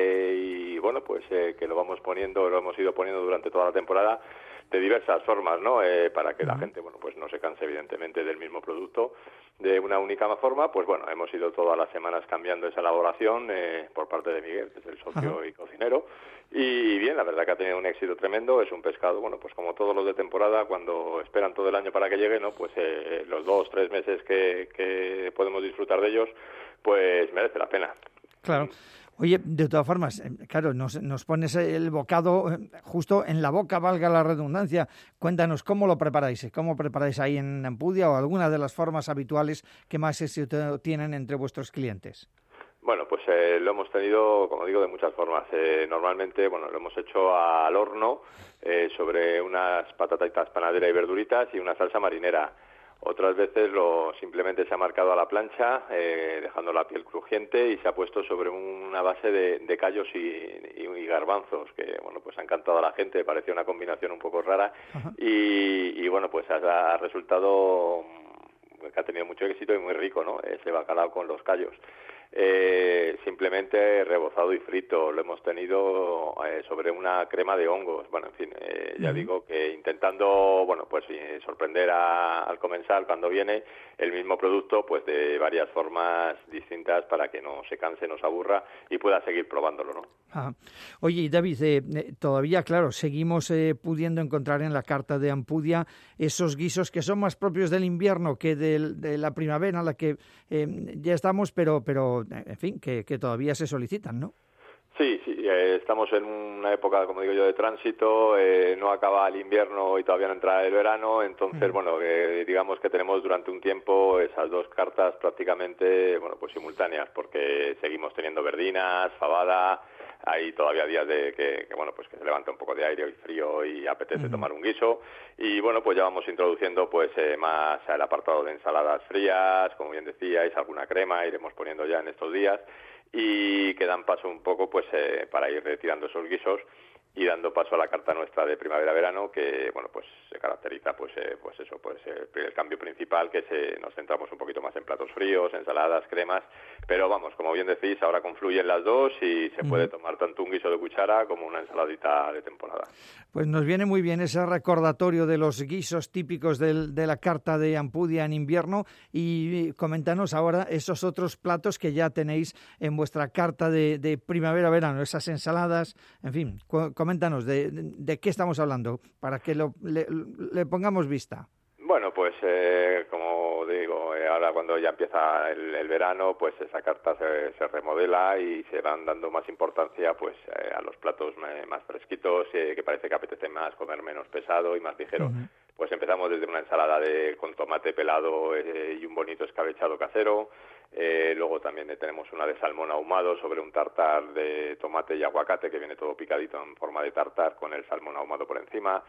S17: y bueno pues que lo hemos ido poniendo durante toda la temporada de diversas formas, ¿no? Para que la gente, bueno, pues no se canse evidentemente del mismo producto de una única forma. Pues bueno, hemos ido todas las semanas cambiando esa elaboración por parte de Miguel, que es el socio y cocinero. Y bien, la verdad que ha tenido un éxito tremendo. Es un pescado, bueno, pues como todos los de temporada, cuando esperan todo el año para que llegue, ¿no? Pues los 2-3 meses que podemos disfrutar de ellos, pues merece la pena.
S2: Claro. Oye, de todas formas, claro, nos pones el bocado justo en la boca, valga la redundancia. Cuéntanos, ¿cómo lo preparáis? ¿Cómo preparáis ahí en Ampudia, o alguna de las formas habituales que más éxito tienen entre vuestros clientes?
S17: Bueno, pues lo hemos tenido, como digo, de muchas formas. Normalmente, bueno, lo hemos hecho al horno sobre unas patatitas panadera y verduritas y una salsa marinera. Otras veces simplemente se ha marcado a la plancha, dejando la piel crujiente, y se ha puesto sobre una base de callos y garbanzos, que bueno pues ha encantado a la gente. Parecía una combinación un poco rara y bueno pues ha resultado que ha tenido mucho éxito y muy rico, ¿no? Ese bacalao con los callos. Simplemente rebozado y frito. Lo hemos tenido sobre una crema de hongos. Bueno, en fin, ya digo que intentando, bueno, pues sorprender al comensal cuando viene el mismo producto, pues de varias formas distintas, para que no se canse, no se aburra y pueda seguir probándolo, ¿no?
S2: Ajá. Oye, David, todavía, claro, seguimos pudiendo encontrar en la carta de Ampudia esos guisos que son más propios del invierno que de la primavera, en la que ya estamos, pero en fin, que todavía se solicitan, ¿no?
S17: Sí, estamos en una época, como digo yo, de tránsito. No acaba el invierno y todavía no entra el verano, entonces, bueno, digamos que tenemos durante un tiempo esas dos cartas prácticamente, bueno, pues simultáneas, porque seguimos teniendo verdinas, fabada. Hay todavía días de que bueno pues que se levanta un poco de aire y frío y apetece tomar un guiso, y bueno pues ya vamos introduciendo pues más el apartado de ensaladas frías, como bien decíais, alguna crema iremos poniendo ya en estos días, y que dan paso un poco pues para ir retirando esos guisos y dando paso a la carta nuestra de primavera-verano, que bueno pues se caracteriza pues eso, pues el cambio principal, que nos centramos un poquito más en platos fríos, ensaladas, cremas, pero vamos, como bien decís, ahora confluyen las dos y se puede tomar tanto un guiso de cuchara como una ensaladita de temporada.
S2: Pues nos viene muy bien ese recordatorio de los guisos típicos de la carta de Ampudia en invierno, y coméntanos ahora esos otros platos que ya tenéis en vuestra carta de primavera-verano, esas ensaladas, en fin, coméntanos de qué estamos hablando para que le pongamos vista.
S17: Bueno, pues como digo, ahora cuando ya empieza el verano, pues esa carta se remodela y se van dando más importancia pues a los platos más fresquitos, que parece que apetece más comer menos pesado y más ligero. Pues empezamos desde una ensalada con tomate pelado y un bonito escabechado casero. Luego también tenemos una de salmón ahumado sobre un tartar de tomate y aguacate, que viene todo picadito en forma de tartar con el salmón ahumado por encima.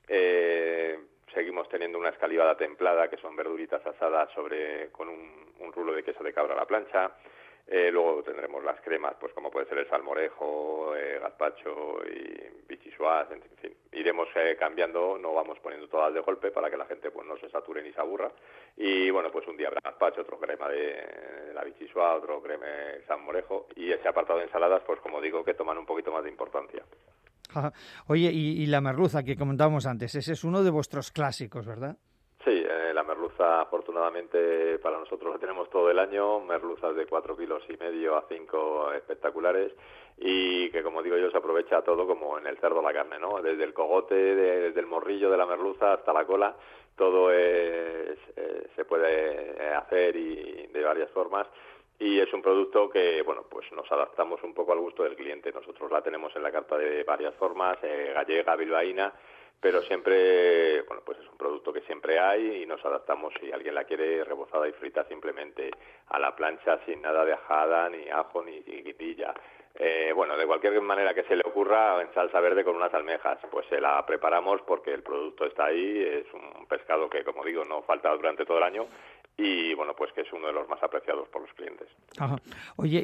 S17: Seguimos teniendo una escalivada templada, que son verduritas asadas con un rulo de queso de cabra a la plancha. Luego tendremos las cremas, pues como puede ser el salmorejo, gazpacho y bichisuas, en fin. Iremos cambiando, no vamos poniendo todas de golpe para que la gente pues no se sature ni se aburra. Y bueno, pues un día habrá gazpacho, otro crema de la bichisua, otro crema de salmorejo, y ese apartado de ensaladas, pues como digo, que toman un poquito más de importancia.
S2: Oye, y la merluza que comentábamos antes, ese es uno de vuestros clásicos, ¿verdad?
S17: Sí, la merluza, afortunadamente para nosotros la tenemos todo el año, merluzas de 4,5 kilos a 5 espectaculares, y que, como digo yo, se aprovecha todo como en el cerdo la carne, ¿no? Desde el cogote, desde el morrillo de la merluza hasta la cola, todo se puede hacer y de varias formas. Y es un producto que, bueno, pues nos adaptamos un poco al gusto del cliente. Nosotros la tenemos en la carta de varias formas, gallega, bilbaína, pero siempre, bueno, pues es un producto que siempre hay y nos adaptamos. Si alguien la quiere rebozada y frita, simplemente a la plancha, sin nada de ajada, ni ajo, ni guindilla. Bueno, de cualquier manera que se le ocurra, en salsa verde con unas almejas, pues se la preparamos porque el producto está ahí. Es un pescado que, como digo, no falta durante todo el año, y bueno, pues que es uno de los más apreciados por los clientes.
S2: Ajá. Oye,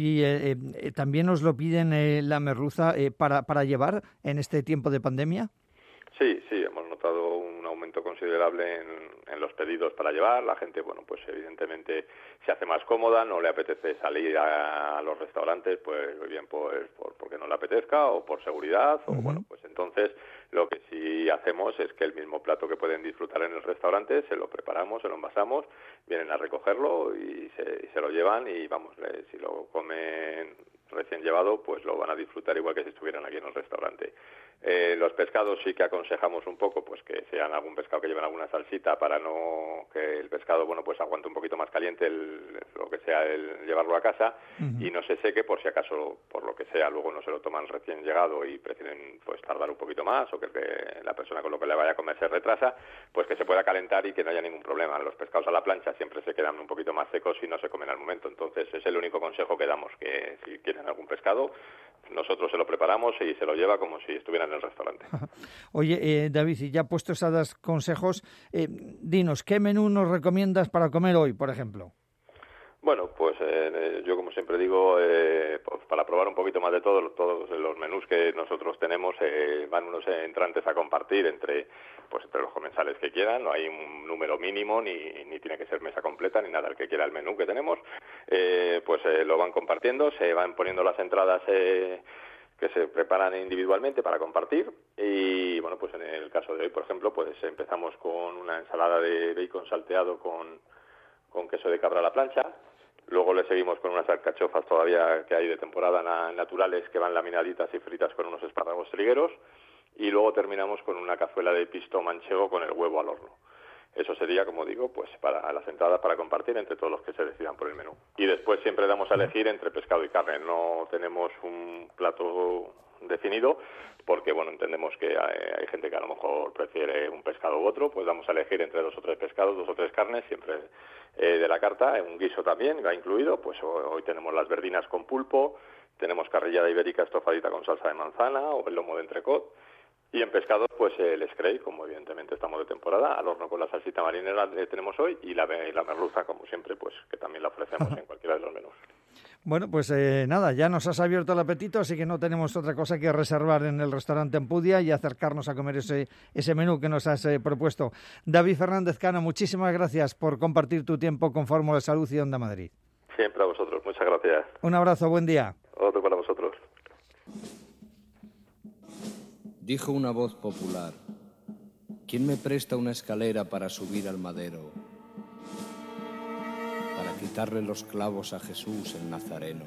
S2: y también os lo piden la merluza para llevar en este tiempo de pandemia.
S17: Sí, hemos notado un aumento considerable en los pedidos para llevar. La gente, bueno, pues evidentemente se hace más cómoda, no le apetece salir a los restaurantes, pues bien pues porque no le apetezca o por seguridad, o bueno, pues entonces lo que sí hacemos es que el mismo plato que pueden disfrutar en el restaurante se lo preparamos, se lo envasamos, vienen a recogerlo y se lo llevan, y vamos, si lo comen recién llevado, pues lo van a disfrutar igual que si estuvieran aquí en el restaurante. Los pescados sí que aconsejamos un poco, pues que sean algún pescado que lleven alguna salsita, para no que el pescado, bueno, pues aguante un poquito más caliente lo que sea el llevarlo a casa, y no se seque, por si acaso, por lo que sea, luego no se lo toman recién llegado y prefieren pues tardar un poquito más, o que la persona con lo que le vaya a comer se retrasa, pues que se pueda calentar y que no haya ningún problema. Los pescados a la plancha siempre se quedan un poquito más secos y no se comen al momento. Entonces es el único consejo que damos, que si quieren algún pescado, nosotros se lo preparamos y se lo lleva como si estuvieran en el restaurante.
S2: Oye, David, y ya puestos a dar consejos, dinos, ¿qué menú nos recomiendas para comer hoy, por ejemplo?
S17: Bueno, pues yo como siempre digo, pues para probar un poquito más de todos los menús que nosotros tenemos, van unos entrantes a compartir entre los comensales que quieran. No hay un número mínimo, ni tiene que ser mesa completa, ni nada. El que quiera el menú que tenemos, lo van compartiendo, se van poniendo las entradas que se preparan individualmente para compartir. Y bueno, pues en el caso de hoy, por ejemplo, pues empezamos con una ensalada de bacon salteado con queso de cabra a la plancha. Luego le seguimos con unas alcachofas todavía que hay de temporada naturales, que van laminaditas y fritas con unos espárragos trigueros. Y luego terminamos con una cazuela de pisto manchego con el huevo al horno. Eso sería, como digo, pues para las entradas para compartir entre todos los que se decidan por el menú. Y después siempre damos a elegir entre pescado y carne. No tenemos un plato definido, porque bueno, entendemos que hay gente que a lo mejor prefiere un pescado u otro, pues damos a elegir entre 2 o 3 pescados, 2 o 3 carnes, siempre de la carta. Un guiso también va incluido, pues hoy tenemos las verdinas con pulpo, tenemos carrillada ibérica estofadita con salsa de manzana o el lomo de entrecot. Y en pescados, pues el scrape, como evidentemente estamos de temporada, al horno con la salsita marinera que tenemos hoy, y la merluza, como siempre, pues que también la ofrecemos en cualquiera de los menús.
S2: Bueno, pues nada, ya nos has abierto el apetito, así que no tenemos otra cosa que reservar en el restaurante Empudia y acercarnos a comer ese menú que nos has propuesto. David Fernández Cano, muchísimas gracias por compartir tu tiempo con Fórmula Salud y Onda Madrid.
S17: Siempre a vosotros, muchas gracias.
S2: Un abrazo, buen día.
S17: Otro para vosotros.
S18: Dijo una voz popular: ¿quién me presta una escalera para subir al madero? Para quitarle los clavos a Jesús el Nazareno.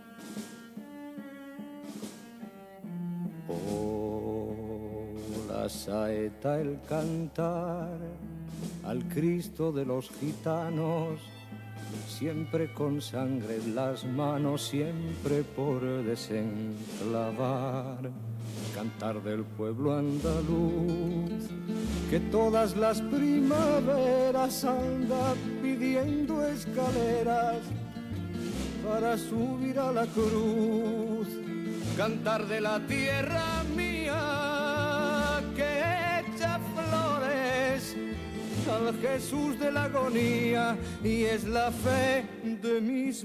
S18: Oh, la saeta, el cantar al Cristo de los gitanos, siempre con sangre en las manos, siempre por desenclavar. cantar del pueblo andaluz, que todas las primaveras anda pidiendo escaleras para subir a la cruz, cantar de la tierra mía que echa flores al Jesús de la agonía y es la fe de mis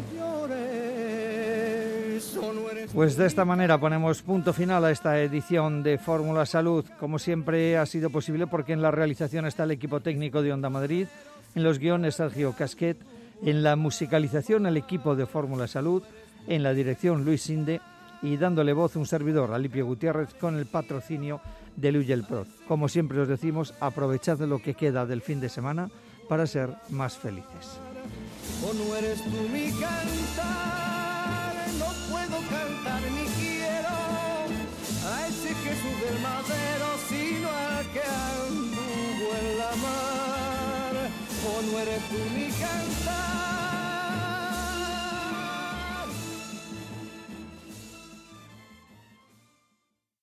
S18: mayores.
S2: Pues de esta manera ponemos punto final a esta edición de Fórmula Salud. Como siempre ha sido posible porque en la realización está el equipo técnico de Onda Madrid, en los guiones Sergio Casquet, en la musicalización el equipo de Fórmula Salud, en la dirección Luis Sinde y dándole voz un servidor, Alipio Gutiérrez, con el patrocinio de Lugelprod. Como siempre os decimos, aprovechad lo que queda del fin de semana para ser más felices.
S18: O no eres tú mi cantar, no puedo cantar ni quiero a ese Jesús del madero, sino al que anduvo en la mar. O no eres tú mi cantar.